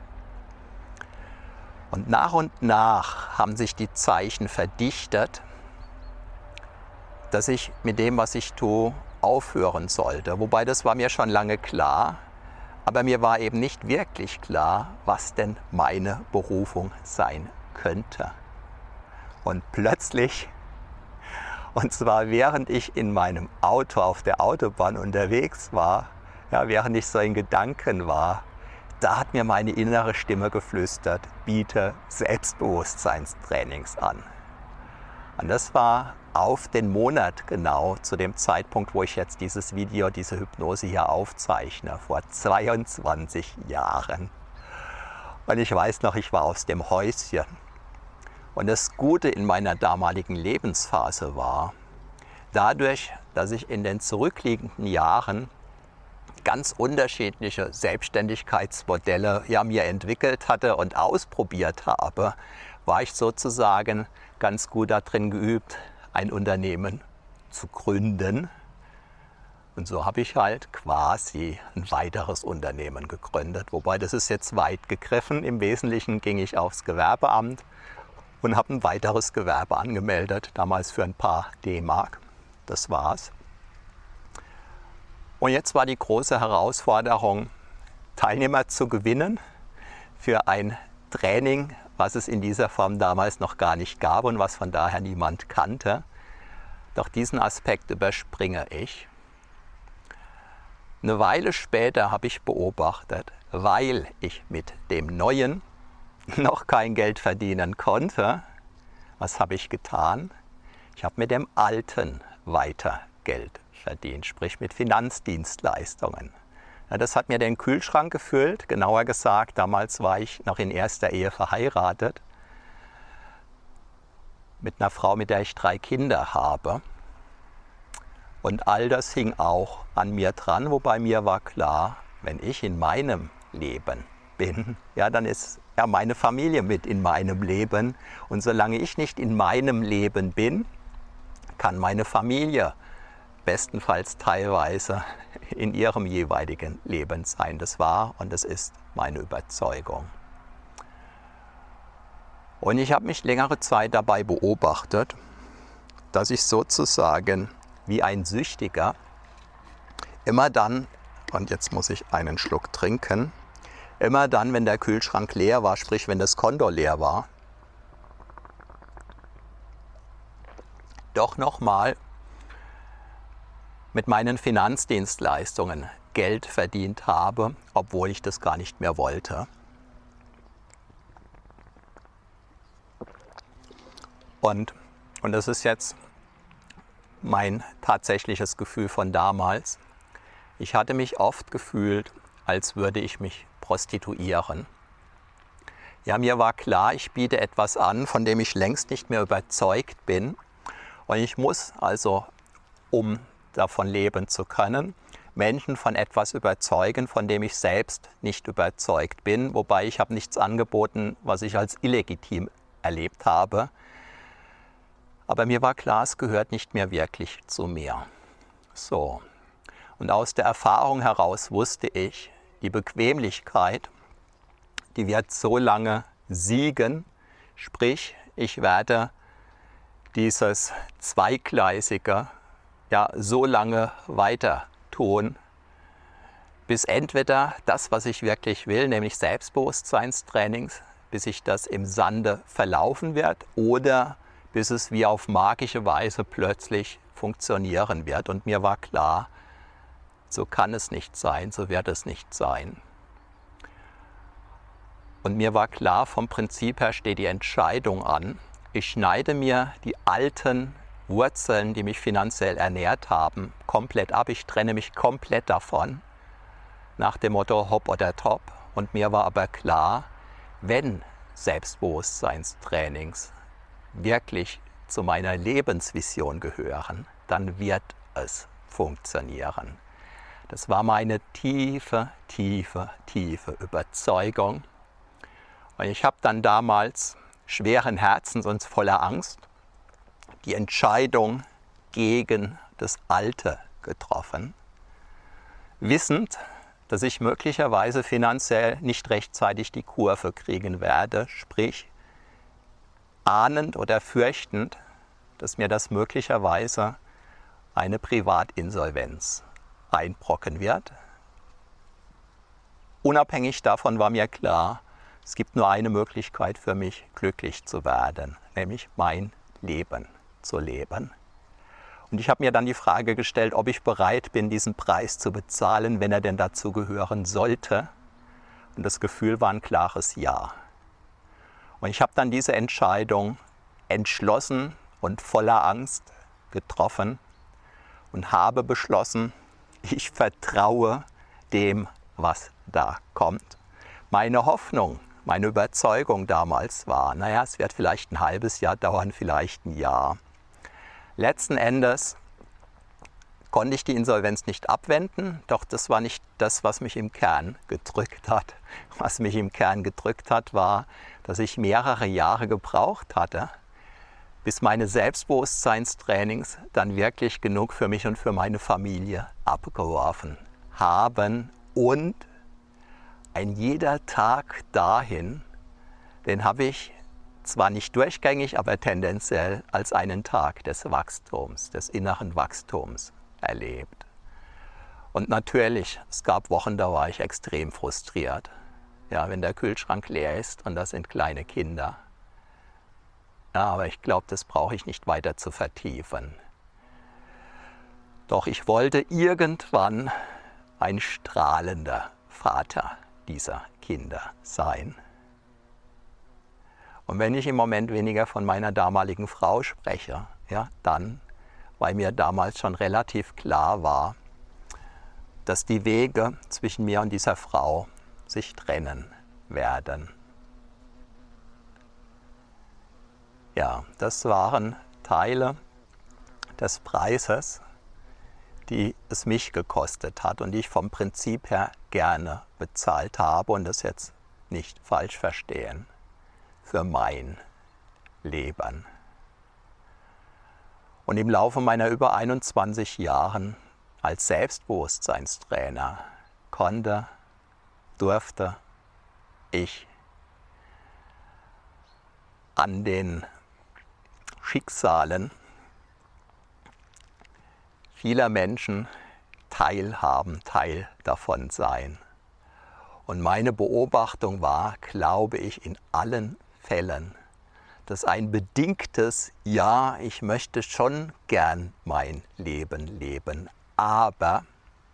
Und nach und nach haben sich die Zeichen verdichtet, dass ich mit dem, was ich tue, aufhören sollte. Wobei, das war mir schon lange klar, aber mir war eben nicht wirklich klar, was denn meine Berufung sein könnte. Und plötzlich, und zwar während ich in meinem Auto auf der Autobahn unterwegs war, ja, während ich so in Gedanken war, da hat mir meine innere Stimme geflüstert, biete Selbstbewusstseinstrainings an. Und das war auf den Monat genau zu dem Zeitpunkt, wo ich jetzt dieses Video, diese Hypnose hier aufzeichne, vor zweiundzwanzig Jahren. Und ich weiß noch, ich war aus dem Häuschen. Und das Gute in meiner damaligen Lebensphase war, dadurch, dass ich in den zurückliegenden Jahren ganz unterschiedliche Selbstständigkeitsmodelle ja, mir entwickelt hatte und ausprobiert habe, war ich sozusagen ganz gut darin geübt, ein Unternehmen zu gründen. Und so habe ich halt quasi ein weiteres Unternehmen gegründet. Wobei, das ist jetzt weit gegriffen. Im Wesentlichen ging ich aufs Gewerbeamt und habe ein weiteres Gewerbe angemeldet, damals für ein paar D-Mark. Das war's. Und jetzt war die große Herausforderung, Teilnehmer zu gewinnen für ein Training, was es in dieser Form damals noch gar nicht gab und was von daher niemand kannte. Doch diesen Aspekt überspringe ich. Eine Weile später habe ich beobachtet, weil ich mit dem Neuen noch kein Geld verdienen konnte, was habe ich getan? Ich habe mit dem Alten weiter Geld verdient, sprich mit Finanzdienstleistungen. Ja, das hat mir den Kühlschrank gefüllt, genauer gesagt, damals war ich noch in erster Ehe verheiratet, mit einer Frau, mit der ich drei Kinder habe. Und all das hing auch an mir dran, wobei mir war klar, wenn ich in meinem Leben bin, ja, dann ist ja meine Familie mit in meinem Leben. Und solange ich nicht in meinem Leben bin, kann meine Familie bestenfalls teilweise in ihrem jeweiligen Leben sein. Das war und das ist meine Überzeugung. Und ich habe mich längere Zeit dabei beobachtet, dass ich sozusagen wie ein Süchtiger immer dann, und jetzt muss ich einen Schluck trinken, immer dann, wenn der Kühlschrank leer war, sprich wenn das Konto leer war, doch nochmal mit meinen Finanzdienstleistungen Geld verdient habe, obwohl ich das gar nicht mehr wollte. Und, und das ist jetzt mein tatsächliches Gefühl von damals. Ich hatte mich oft gefühlt, als würde ich mich prostituieren. Ja, mir war klar, ich biete etwas an, von dem ich längst nicht mehr überzeugt bin. Und ich muss also, um davon leben zu können, Menschen von etwas überzeugen, von dem ich selbst nicht überzeugt bin. Wobei ich habe nichts angeboten, was ich als illegitim erlebt habe. Aber mir war klar, es gehört nicht mehr wirklich zu mir. So. Und aus der Erfahrung heraus wusste ich, die Bequemlichkeit, die wird so lange siegen, sprich, ich werde dieses Zweigleisige ja so lange weiter tun, bis entweder das, was ich wirklich will, nämlich Selbstbewusstseinstrainings, bis sich das im Sande verlaufen wird oder bis es wie auf magische Weise plötzlich funktionieren wird. Und mir war klar, so kann es nicht sein, so wird es nicht sein. Und mir war klar, vom Prinzip her steht die Entscheidung an, ich schneide mir die alten Wurzeln, die mich finanziell ernährt haben, komplett ab. Ich trenne mich komplett davon, nach dem Motto Hop oder Top. Und mir war aber klar, wenn Selbstbewusstseinstrainings wirklich zu meiner Lebensvision gehören, dann wird es funktionieren. Das war meine tiefe, tiefe, tiefe Überzeugung. Und ich habe dann damals schweren Herzens und voller Angst die Entscheidung gegen das Alte getroffen, wissend, dass ich möglicherweise finanziell nicht rechtzeitig die Kurve kriegen werde, sprich ahnend oder fürchtend, dass mir das möglicherweise eine Privatinsolvenz einbrocken wird. Unabhängig davon war mir klar, es gibt nur eine Möglichkeit für mich, glücklich zu werden, nämlich mein Leben zu leben. Und ich habe mir dann die Frage gestellt, ob ich bereit bin, diesen Preis zu bezahlen, wenn er denn dazu gehören sollte. Und das Gefühl war ein klares Ja. Und ich habe dann diese Entscheidung entschlossen und voller Angst getroffen und habe beschlossen, ich vertraue dem, was da kommt. Meine Hoffnung, meine Überzeugung damals war, naja, es wird vielleicht ein halbes Jahr dauern, vielleicht ein Jahr. Letzten Endes konnte ich die Insolvenz nicht abwenden, doch das war nicht das, was mich im Kern gedrückt hat. Was mich im Kern gedrückt hat, war, dass ich mehrere Jahre gebraucht hatte, bis meine Selbstbewusstseinstrainings dann wirklich genug für mich und für meine Familie abgeworfen haben. Und ein jeder Tag dahin, den habe ich zwar nicht durchgängig, aber tendenziell als einen Tag des Wachstums, des inneren Wachstums erlebt. Und natürlich, es gab Wochen, da war ich extrem frustriert. Ja, wenn der Kühlschrank leer ist und das sind kleine Kinder. Ja, aber ich glaube, das brauche ich nicht weiter zu vertiefen. Doch ich wollte irgendwann ein strahlender Vater dieser Kinder sein. Und wenn ich im Moment weniger von meiner damaligen Frau spreche, ja, dann, weil mir damals schon relativ klar war, dass die Wege zwischen mir und dieser Frau sich trennen werden. Ja, das waren Teile des Preises, die es mich gekostet hat und die ich vom Prinzip her gerne bezahlt habe und das jetzt nicht falsch verstehen, für mein Leben. Und im Laufe meiner über einundzwanzig Jahren als Selbstbewusstseinstrainer konnte, durfte ich an den Schicksalen vieler Menschen teilhaben, Teil davon sein. Und meine Beobachtung war, glaube ich, in allen Fällen, dass ein bedingtes Ja, ich möchte schon gern mein Leben leben, aber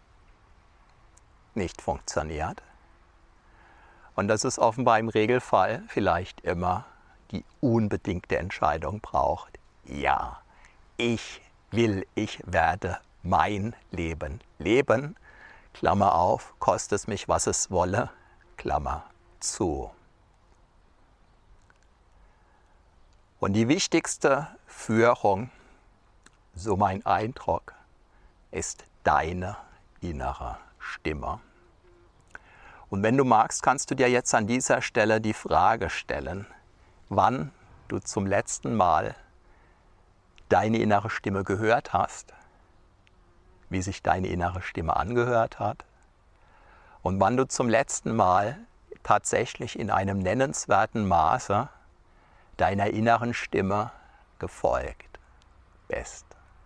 nicht funktioniert. Und dass es offenbar im Regelfall vielleicht immer die unbedingte Entscheidung braucht. Ja, ich will, ich werde mein Leben leben. Klammer auf, koste es mich, was es wolle, Klammer zu. Und die wichtigste Führung, so mein Eindruck, ist deine innere Stimme. Und wenn du magst, kannst du dir jetzt an dieser Stelle die Frage stellen, wann du zum letzten Mal deine innere Stimme gehört hast, wie sich deine innere Stimme angehört hat und wann du zum letzten Mal tatsächlich in einem nennenswerten Maße deiner inneren Stimme gefolgt bist.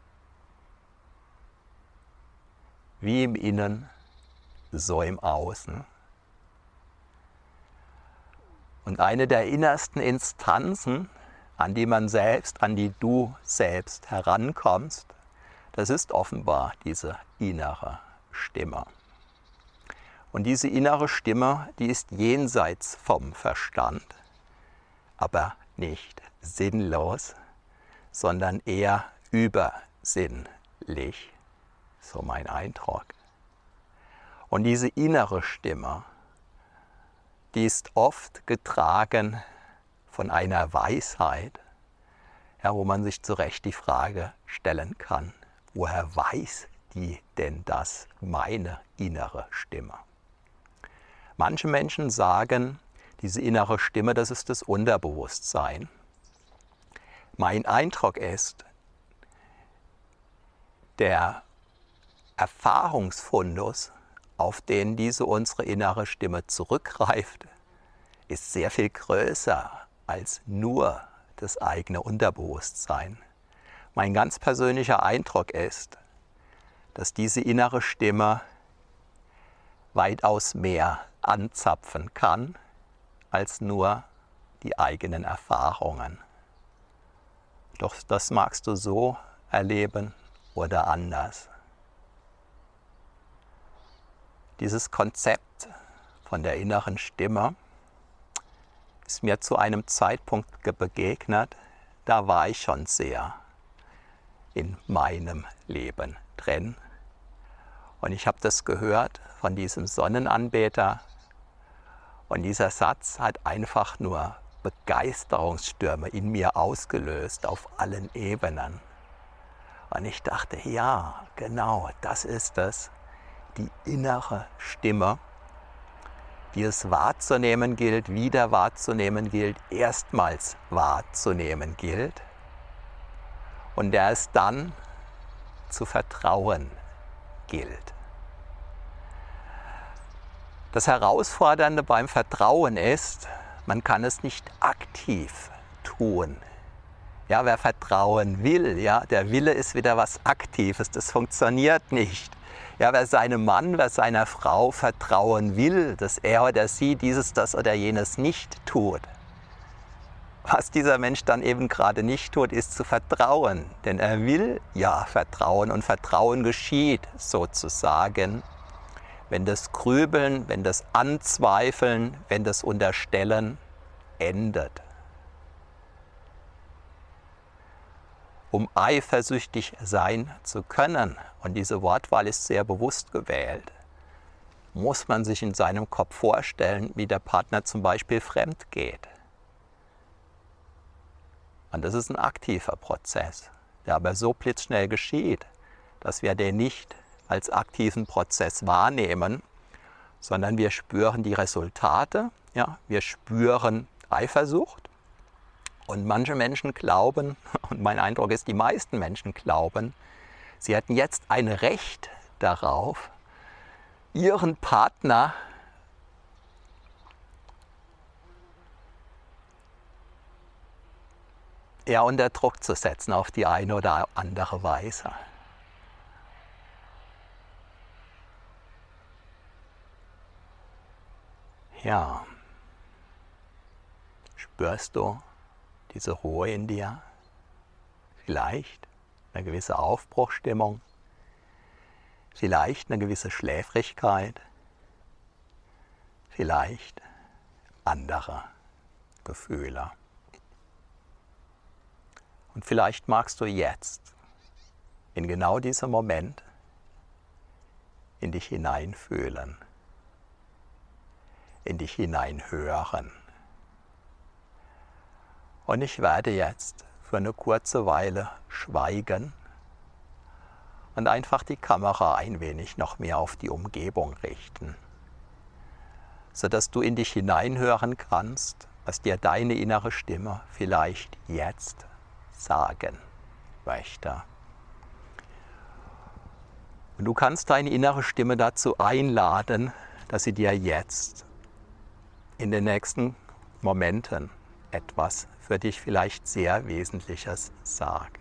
Wie im Innen, so im Außen. Und eine der innersten Instanzen, an die man selbst, an die du selbst herankommst, das ist offenbar diese innere Stimme. Und diese innere Stimme, die ist jenseits vom Verstand, aber nicht sinnlos, sondern eher übersinnlich, so mein Eindruck. Und diese innere Stimme, die ist oft getragen von einer Weisheit, ja, wo man sich zu Recht die Frage stellen kann, woher weiß die denn das, meine innere Stimme? Manche Menschen sagen, diese innere Stimme, das ist das Unterbewusstsein. Mein Eindruck ist, der Erfahrungsfundus, auf den diese unsere innere Stimme zurückgreift, ist sehr viel größer als nur das eigene Unterbewusstsein. Mein ganz persönlicher Eindruck ist, dass diese innere Stimme weitaus mehr anzapfen kann, als nur die eigenen Erfahrungen. Doch das magst du so erleben oder anders. Dieses Konzept von der inneren Stimme ist mir zu einem Zeitpunkt begegnet, da war ich schon sehr in meinem Leben drin. Und ich habe das gehört von diesem Sonnenanbeter. Und dieser Satz hat einfach nur Begeisterungsstürme in mir ausgelöst auf allen Ebenen. Und ich dachte, ja, genau, das ist es, die innere Stimme, die es wahrzunehmen gilt, wieder wahrzunehmen gilt, erstmals wahrzunehmen gilt und der es dann zu vertrauen gilt. Das Herausfordernde beim Vertrauen ist, man kann es nicht aktiv tun. Ja, wer vertrauen will, ja, der Wille ist wieder was Aktives, das funktioniert nicht. Ja, wer seinem Mann, wer seiner Frau vertrauen will, dass er oder sie dieses, das oder jenes nicht tut. Was dieser Mensch dann eben gerade nicht tut, ist zu vertrauen. Denn er will ja vertrauen und Vertrauen geschieht sozusagen, wenn das Grübeln, wenn das Anzweifeln, wenn das Unterstellen endet. Um eifersüchtig sein zu können, und diese Wortwahl ist sehr bewusst gewählt, muss man sich in seinem Kopf vorstellen, wie der Partner zum Beispiel fremd geht. Und das ist ein aktiver Prozess, der aber so blitzschnell geschieht, dass wir den nicht als aktiven Prozess wahrnehmen, sondern wir spüren die Resultate, ja, wir spüren Eifersucht. Und manche Menschen glauben, und mein Eindruck ist, die meisten Menschen glauben, sie hätten jetzt ein Recht darauf, ihren Partner eher unter Druck zu setzen auf die eine oder andere Weise. Ja, spürst du diese Ruhe in dir? Vielleicht eine gewisse Aufbruchstimmung, vielleicht eine gewisse Schläfrigkeit, vielleicht andere Gefühle. Und vielleicht magst du jetzt, in genau diesem Moment, in dich hineinfühlen, in dich hineinhören. Und ich werde jetzt für eine kurze Weile schweigen und einfach die Kamera ein wenig noch mehr auf die Umgebung richten, sodass du in dich hineinhören kannst, was dir deine innere Stimme vielleicht jetzt sagen möchte. Und du kannst deine innere Stimme dazu einladen, dass sie dir jetzt in den nächsten Momenten etwas für dich vielleicht sehr Wesentliches sagt.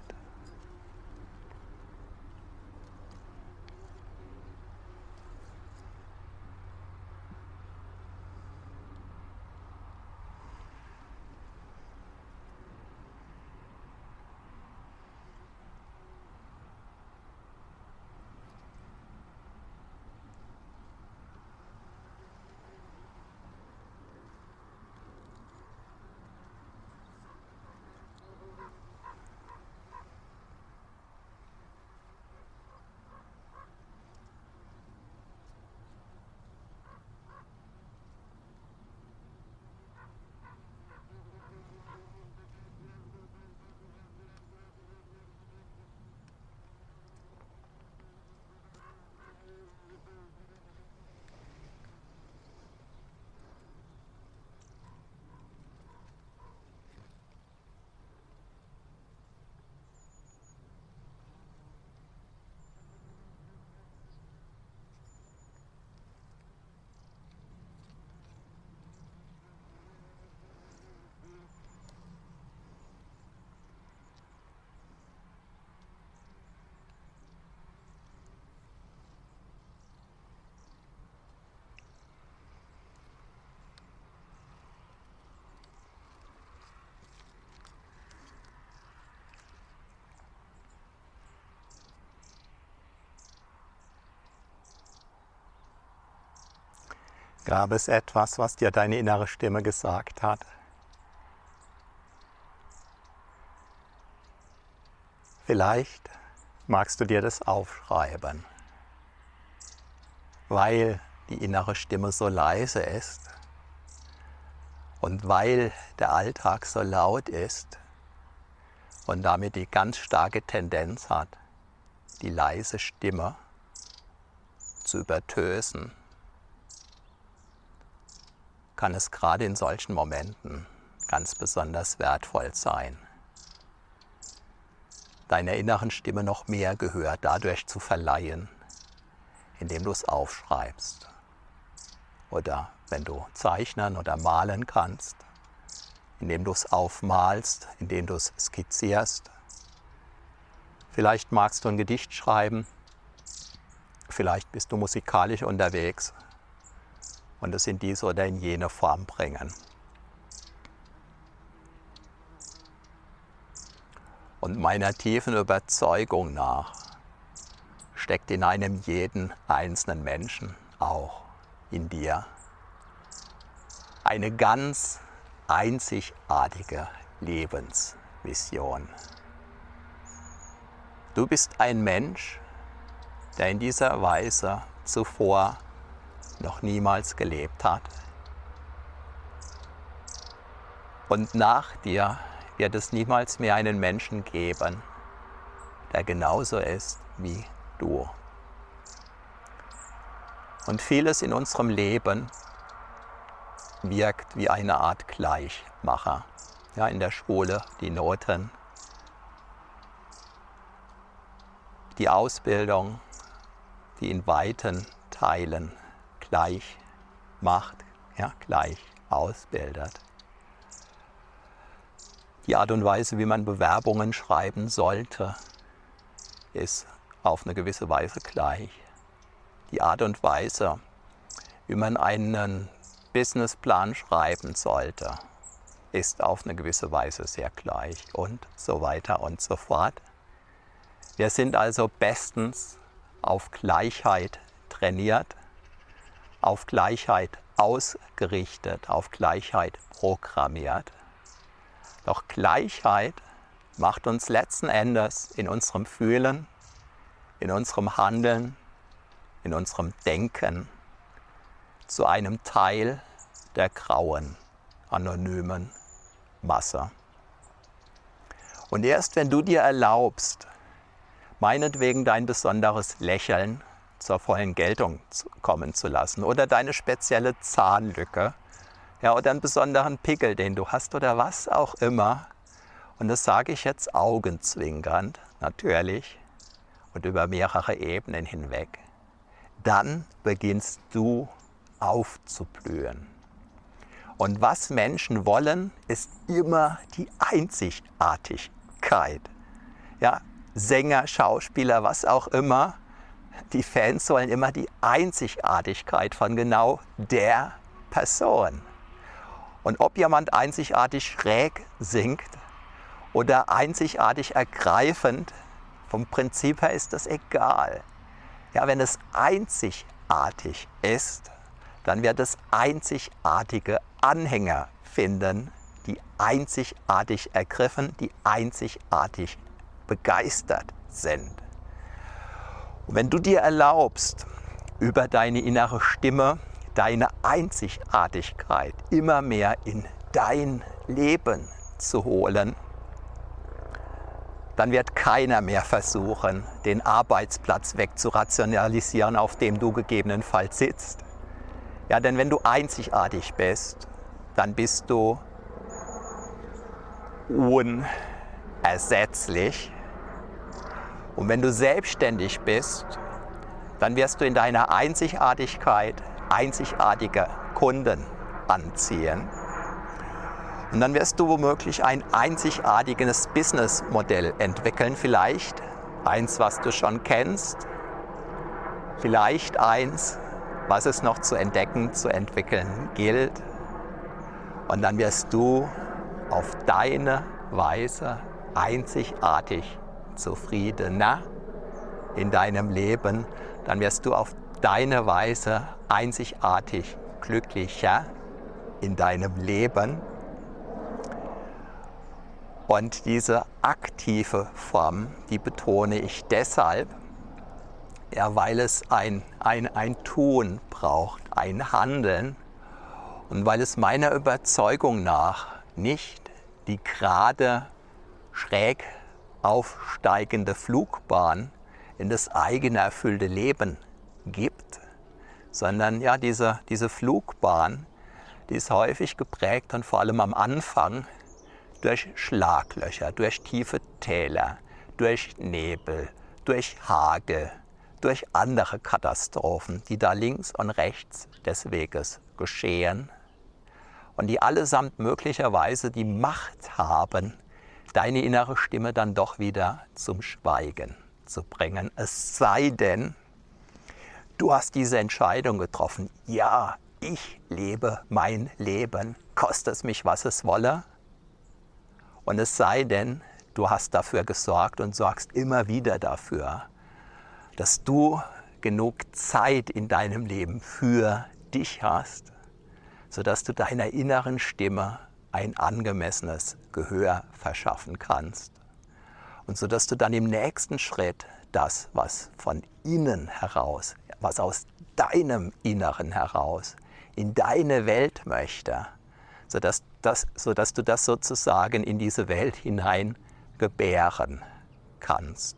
Gab es etwas, was dir deine innere Stimme gesagt hat? Vielleicht magst du dir das aufschreiben, weil die innere Stimme so leise ist und weil der Alltag so laut ist und damit die ganz starke Tendenz hat, die leise Stimme zu übertösen, kann es gerade in solchen Momenten ganz besonders wertvoll sein, deiner inneren Stimme noch mehr Gehör dadurch zu verleihen, indem du es aufschreibst. Oder wenn du zeichnen oder malen kannst, indem du es aufmalst, indem du es skizzierst. Vielleicht magst du ein Gedicht schreiben, vielleicht bist du musikalisch unterwegs und es in diese oder in jene Form bringen. Und meiner tiefen Überzeugung nach steckt in einem jeden einzelnen Menschen, auch in dir, eine ganz einzigartige Lebensvision. Du bist ein Mensch, der in dieser Weise zuvor noch niemals gelebt hat. Und nach dir wird es niemals mehr einen Menschen geben, der genauso ist wie du. Und vieles in unserem Leben wirkt wie eine Art Gleichmacher. Ja, in der Schule die Noten, die Ausbildung, die in weiten Teilen gleich macht, ja, gleich ausbildet. Die Art und Weise, wie man Bewerbungen schreiben sollte, ist auf eine gewisse Weise gleich. Die Art und Weise, wie man einen Businessplan schreiben sollte, ist auf eine gewisse Weise sehr gleich und so weiter und so fort. Wir sind also bestens auf Gleichheit trainiert, auf Gleichheit ausgerichtet, auf Gleichheit programmiert. Doch Gleichheit macht uns letzten Endes in unserem Fühlen, in unserem Handeln, in unserem Denken zu einem Teil der grauen, anonymen Masse. Und erst wenn du dir erlaubst, meinetwegen dein besonderes Lächeln zur vollen Geltung kommen zu lassen oder deine spezielle Zahnlücke, ja, oder einen besonderen Pickel, den du hast oder was auch immer, und das sage ich jetzt augenzwinkernd, natürlich, und über mehrere Ebenen hinweg, dann beginnst du aufzublühen. Und was Menschen wollen, ist immer die Einzigartigkeit. Ja, Sänger, Schauspieler, was auch immer, die Fans wollen immer die Einzigartigkeit von genau der Person. Und ob jemand einzigartig schräg singt oder einzigartig ergreifend, vom Prinzip her ist das egal. Ja, wenn es einzigartig ist, dann wird es einzigartige Anhänger finden, die einzigartig ergriffen, die einzigartig begeistert sind. Und wenn du dir erlaubst, über deine innere Stimme deine Einzigartigkeit immer mehr in dein Leben zu holen, dann wird keiner mehr versuchen, den Arbeitsplatz wegzurationalisieren, auf dem du gegebenenfalls sitzt. Ja, denn wenn du einzigartig bist, dann bist du unersetzlich. Und wenn du selbstständig bist, dann wirst du in deiner Einzigartigkeit einzigartige Kunden anziehen. Und dann wirst du womöglich ein einzigartiges Businessmodell entwickeln, vielleicht eins, was du schon kennst, vielleicht eins, was es noch zu entdecken, zu entwickeln gilt. Und dann wirst du auf deine Weise einzigartig zufriedener in deinem Leben. Dann wirst du auf deine Weise einzigartig glücklicher in deinem Leben. Und diese aktive Form, die betone ich deshalb, ja, weil es ein, ein, ein Tun braucht, ein Handeln und weil es meiner Überzeugung nach nicht die gerade schräg aufsteigende Flugbahn in das eigene erfüllte Leben gibt, sondern ja, diese, diese Flugbahn, die ist häufig geprägt und vor allem am Anfang durch Schlaglöcher, durch tiefe Täler, durch Nebel, durch Hagel, durch andere Katastrophen, die da links und rechts des Weges geschehen und die allesamt möglicherweise die Macht haben, deine innere Stimme dann doch wieder zum Schweigen zu bringen. Es sei denn, du hast diese Entscheidung getroffen, ja, ich lebe mein Leben, koste es mich, was es wolle. Und es sei denn, du hast dafür gesorgt und sorgst immer wieder dafür, dass du genug Zeit in deinem Leben für dich hast, sodass du deiner inneren Stimme ein angemessenes Gehör verschaffen kannst. Und sodass du dann im nächsten Schritt das, was von innen heraus, was aus deinem Inneren heraus in deine Welt möchte, sodass, das, sodass du das sozusagen in diese Welt hinein gebären kannst.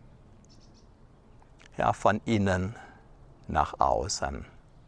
Ja, von innen nach außen.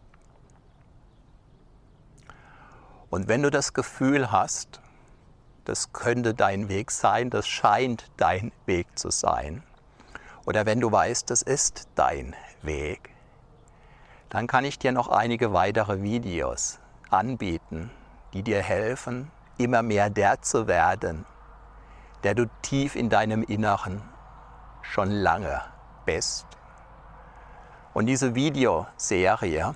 Und wenn du das Gefühl hast, das könnte dein Weg sein, das scheint dein Weg zu sein, oder wenn du weißt, das ist dein Weg, dann kann ich dir noch einige weitere Videos anbieten, die dir helfen, immer mehr der zu werden, der du tief in deinem Inneren schon lange bist. Und diese Videoserie,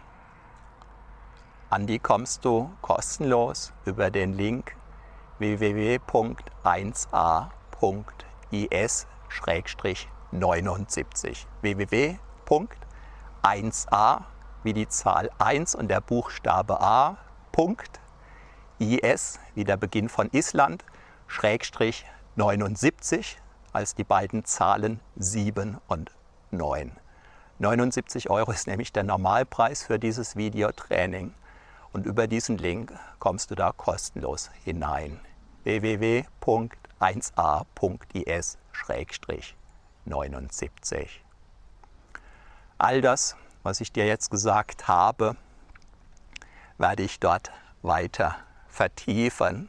an die kommst du kostenlos über den Link w w w punkt eins a punkt i s neunundsiebzig. w w w punkt eins a wie die Zahl eins und der Buchstabe A, Punkt, I S wie der Beginn von Island, Schrägstrich neunundsiebzig als die beiden Zahlen sieben und neun. neunundsiebzig Euro ist nämlich der Normalpreis für dieses Videotraining. Und über diesen Link kommst du da kostenlos hinein. w w w punkt eins a punkt i s neunundsiebzig. All das, was ich dir jetzt gesagt habe, werde ich dort weiter vertiefen.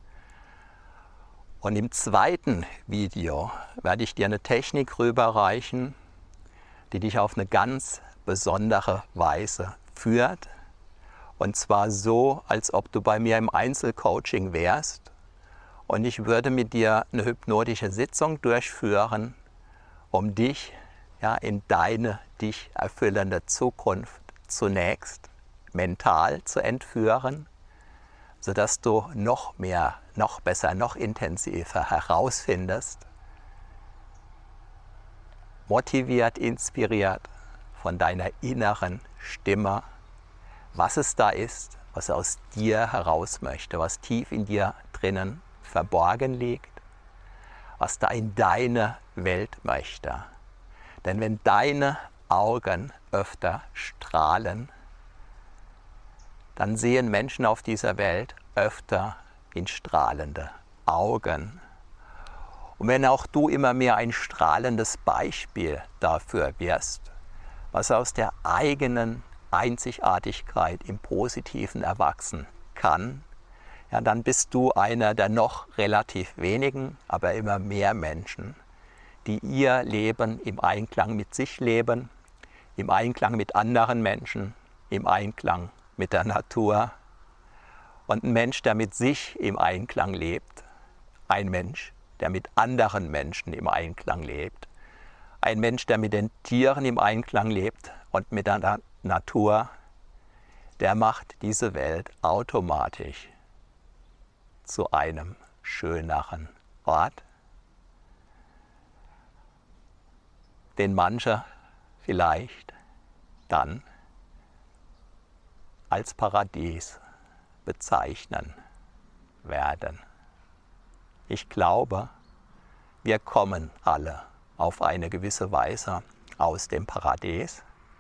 Und im zweiten Video werde ich dir eine Technik rüberreichen, die dich auf eine ganz besondere Weise führt. Und zwar so, als ob du bei mir im Einzelcoaching wärst und ich würde mit dir eine hypnotische Sitzung durchführen, um dich ja, in deine, dich erfüllende Zukunft zunächst mental zu entführen, sodass du noch mehr, noch besser, noch intensiver herausfindest, motiviert, inspiriert von deiner inneren Stimme, was es da ist, was aus dir heraus möchte, was tief in dir drinnen verborgen liegt, was da in deine Welt möchte. Denn wenn deine Augen öfter strahlen, dann sehen Menschen auf dieser Welt öfter in strahlende Augen. Und wenn auch du immer mehr ein strahlendes Beispiel dafür wirst, was aus der eigenen Einzigartigkeit im Positiven erwachsen kann, ja, dann bist du einer der noch relativ wenigen, aber immer mehr Menschen, die ihr Leben im Einklang mit sich leben, im Einklang mit anderen Menschen, im Einklang mit der Natur. Und ein Mensch, der mit sich im Einklang lebt, ein Mensch, der mit anderen Menschen im Einklang lebt, ein Mensch, der mit den Tieren im Einklang lebt und mit der Natur, der macht diese Welt automatisch zu einem schöneren Ort, den manche vielleicht dann als Paradies bezeichnen werden. Ich glaube, wir kommen alle auf eine gewisse Weise aus dem Paradies.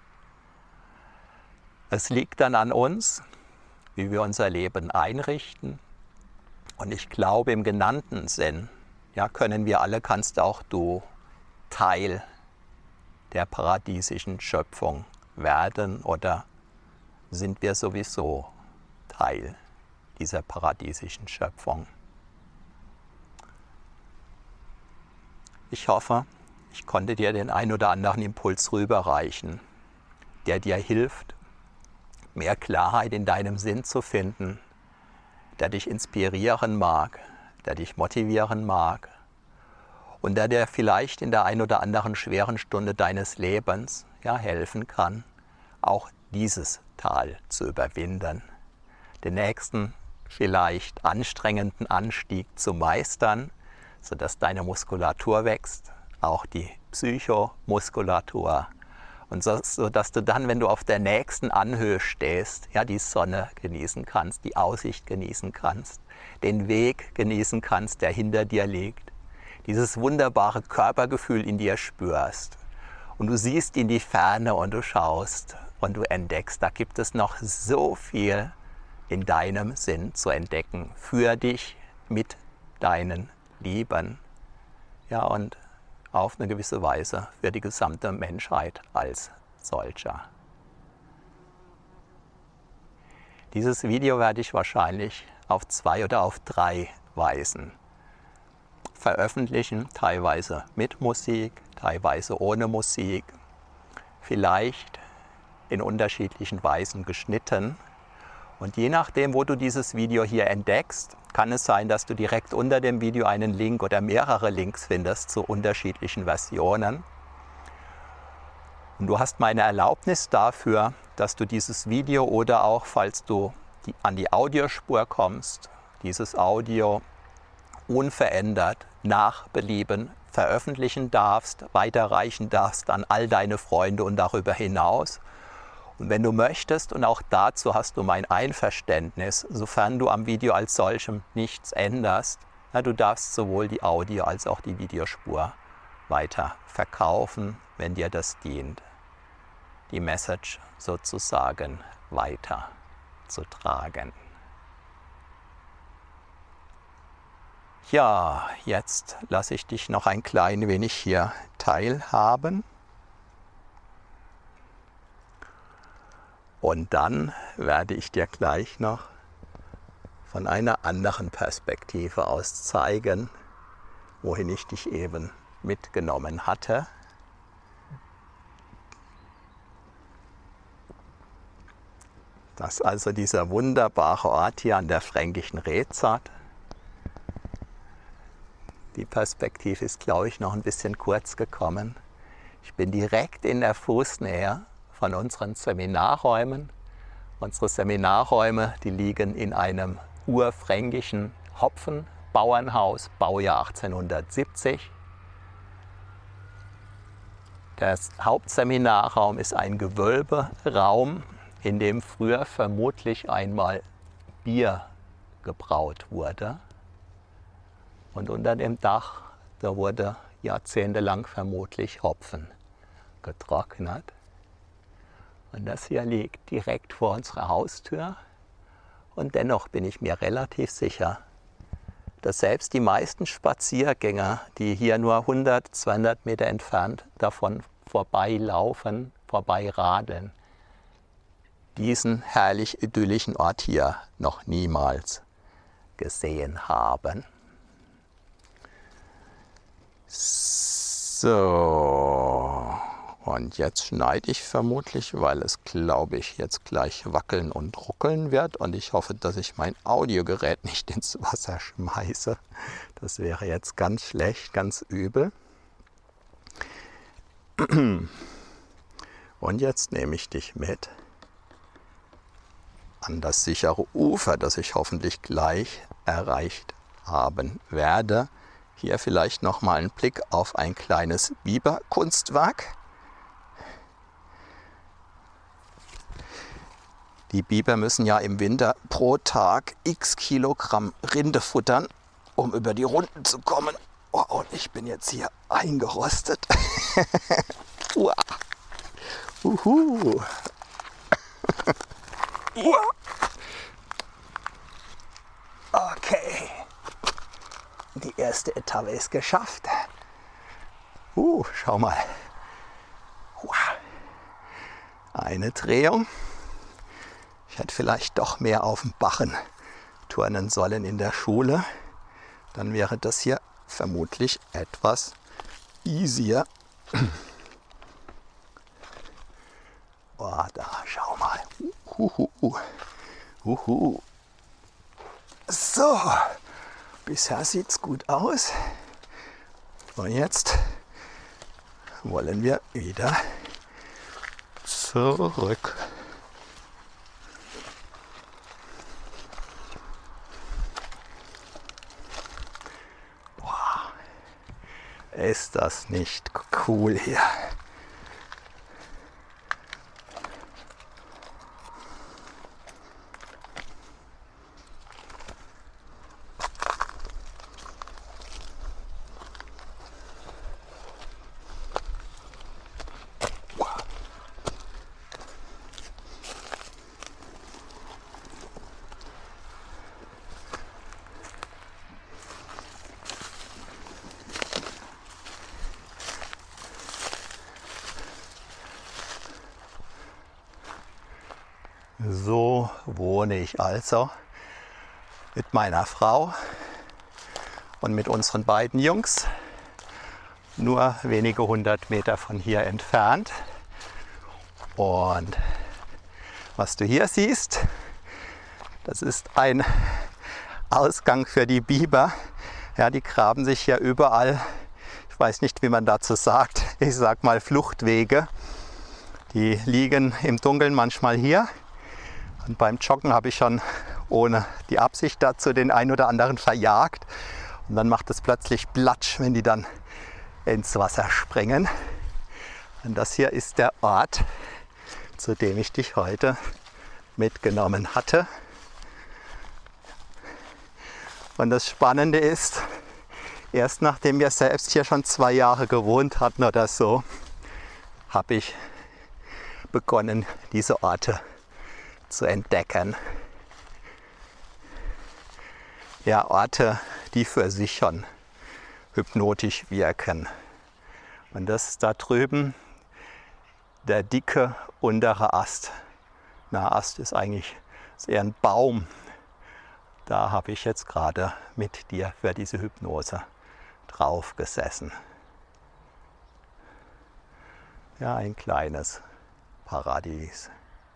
Es liegt dann an uns, wie wir unser Leben einrichten. Und ich glaube, im genannten Sinn, ja, können wir alle, kannst auch du, Teil der paradiesischen Schöpfung werden oder sind wir sowieso Teil dieser paradiesischen Schöpfung. Ich hoffe, ich konnte dir den ein oder anderen Impuls rüberreichen, der dir hilft, mehr Klarheit in deinem Sinn zu finden, der dich inspirieren mag, der dich motivieren mag und der dir vielleicht in der ein oder anderen schweren Stunde deines Lebens ja, helfen kann, auch dieses Tal zu überwinden, den nächsten vielleicht anstrengenden Anstieg zu meistern, sodass deine Muskulatur wächst, auch die Psychomuskulatur, und so, sodass du dann, wenn du auf der nächsten Anhöhe stehst, ja, die Sonne genießen kannst, die Aussicht genießen kannst, den Weg genießen kannst, der hinter dir liegt, dieses wunderbare Körpergefühl in dir spürst und du siehst in die Ferne und du schaust und du entdeckst, da gibt es noch so viel in deinem Sinn zu entdecken, für dich, mit deinen Lieben, ja, und auf eine gewisse Weise für die gesamte Menschheit als solcher. Dieses Video werde ich wahrscheinlich auf zwei oder auf drei Weisen veröffentlichen, teilweise mit Musik, teilweise ohne Musik, vielleicht in unterschiedlichen Weisen geschnitten. Und je nachdem, wo du dieses Video hier entdeckst, kann es sein, dass du direkt unter dem Video einen Link oder mehrere Links findest zu unterschiedlichen Versionen. Und du hast meine Erlaubnis dafür, dass du dieses Video oder auch, falls du die, an die Audiospur kommst, dieses Audio unverändert nach Belieben veröffentlichen darfst, weiterreichen darfst an all deine Freunde und darüber hinaus. Und wenn du möchtest, und auch dazu hast du mein Einverständnis, sofern du am Video als solchem nichts änderst, ja, du darfst sowohl die Audio- als auch die Videospur weiter verkaufen, wenn dir das dient, die Message sozusagen weiter zu tragen. Ja, jetzt lasse ich dich noch ein klein wenig hier teilhaben. Und dann werde ich dir gleich noch von einer anderen Perspektive aus zeigen, wohin ich dich eben mitgenommen hatte. Das ist also dieser wunderbare Ort hier an der fränkischen Rezat. Die Perspektive ist, glaube ich, noch ein bisschen kurz gekommen. Ich bin direkt in der Fußnähe von unseren Seminarräumen. Unsere Seminarräume, die liegen in einem urfränkischen Hopfenbauernhaus, Baujahr achtzehnhundertsiebzig. Der Hauptseminarraum ist ein Gewölberaum, in dem früher vermutlich einmal Bier gebraut wurde. Und unter dem Dach, da wurde jahrzehntelang vermutlich Hopfen getrocknet. Und das hier liegt direkt vor unserer Haustür. Und dennoch bin ich mir relativ sicher, dass selbst die meisten Spaziergänger, die hier nur hundert, zweihundert Meter entfernt davon vorbeilaufen, vorbeiradeln, diesen herrlich idyllischen Ort hier noch niemals gesehen haben. So. Und jetzt schneide ich vermutlich, weil es, glaube ich, jetzt gleich wackeln und ruckeln wird. Und ich hoffe, dass ich mein Audiogerät nicht ins Wasser schmeiße. Das wäre jetzt ganz schlecht, ganz übel. Und jetzt nehme ich dich mit an das sichere Ufer, das ich hoffentlich gleich erreicht haben werde. Hier vielleicht nochmal ein Blick auf ein kleines Biberkunstwerk. Die Biber müssen ja im Winter pro Tag x Kilogramm Rinde futtern, um über die Runden zu kommen. Oh, und ich bin jetzt hier eingerostet. Uah. Uhu. Okay. Die erste Etappe ist geschafft. Uh, schau mal. Eine Drehung. Ich hätte vielleicht doch mehr auf dem Bachen turnen sollen in der Schule. Dann wäre das hier vermutlich etwas easier. Oh, da, schau mal. Uhu. Uhu. So, bisher sieht es gut aus. Und jetzt wollen wir wieder zurück. Wow. Ist das nicht cool hier? So wohne ich also mit meiner Frau und mit unseren beiden Jungs nur wenige hundert Meter von hier entfernt. Und was du hier siehst, das ist ein Ausgang für die Biber. Ja, die graben sich hier überall, ich weiß nicht, wie man dazu sagt, ich sag mal Fluchtwege. Die liegen im Dunkeln manchmal hier. Und beim Joggen habe ich schon ohne die Absicht dazu den einen oder anderen verjagt. Und dann macht es plötzlich Platsch, wenn die dann ins Wasser springen. Und das hier ist der Ort, zu dem ich dich heute mitgenommen hatte. Und das Spannende ist, erst nachdem wir selbst hier schon zwei Jahre gewohnt hatten oder so, habe ich begonnen, diese Orte zu entdecken. Ja, Orte, die für sich schon hypnotisch wirken. Und das ist da drüben der dicke untere Ast. Na, Ast ist eigentlich ist eher ein Baum. Da habe ich jetzt gerade mit dir für diese Hypnose drauf gesessen. Ja, ein kleines Paradies.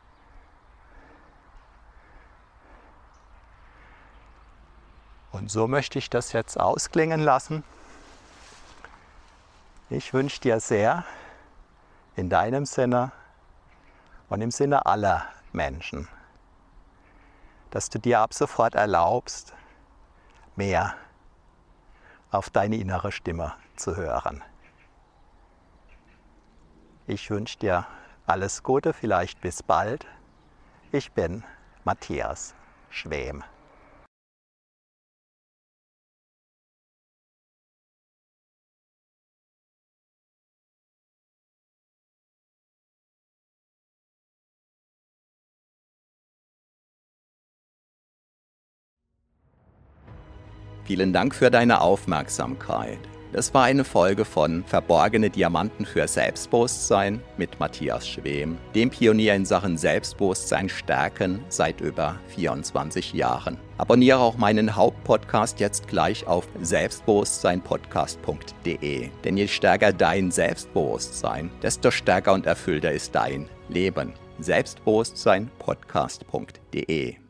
Und so möchte ich das jetzt ausklingen lassen. Ich wünsche dir sehr, in deinem Sinne und im Sinne aller Menschen, dass du dir ab sofort erlaubst, mehr auf deine innere Stimme zu hören. Ich wünsche dir alles Gute, vielleicht bis bald. Ich bin Matthias Schwem. Vielen Dank für deine Aufmerksamkeit. Das war eine Folge von Verborgene Diamanten für Selbstbewusstsein mit Matthias Schwem, dem Pionier in Sachen Selbstbewusstsein stärken seit über vierundzwanzig Jahren. Abonniere auch meinen Hauptpodcast jetzt gleich auf selbstbewusstsein podcast punkt de. Denn je stärker dein Selbstbewusstsein, desto stärker und erfüllter ist dein Leben. selbstbewusstsein podcast punkt de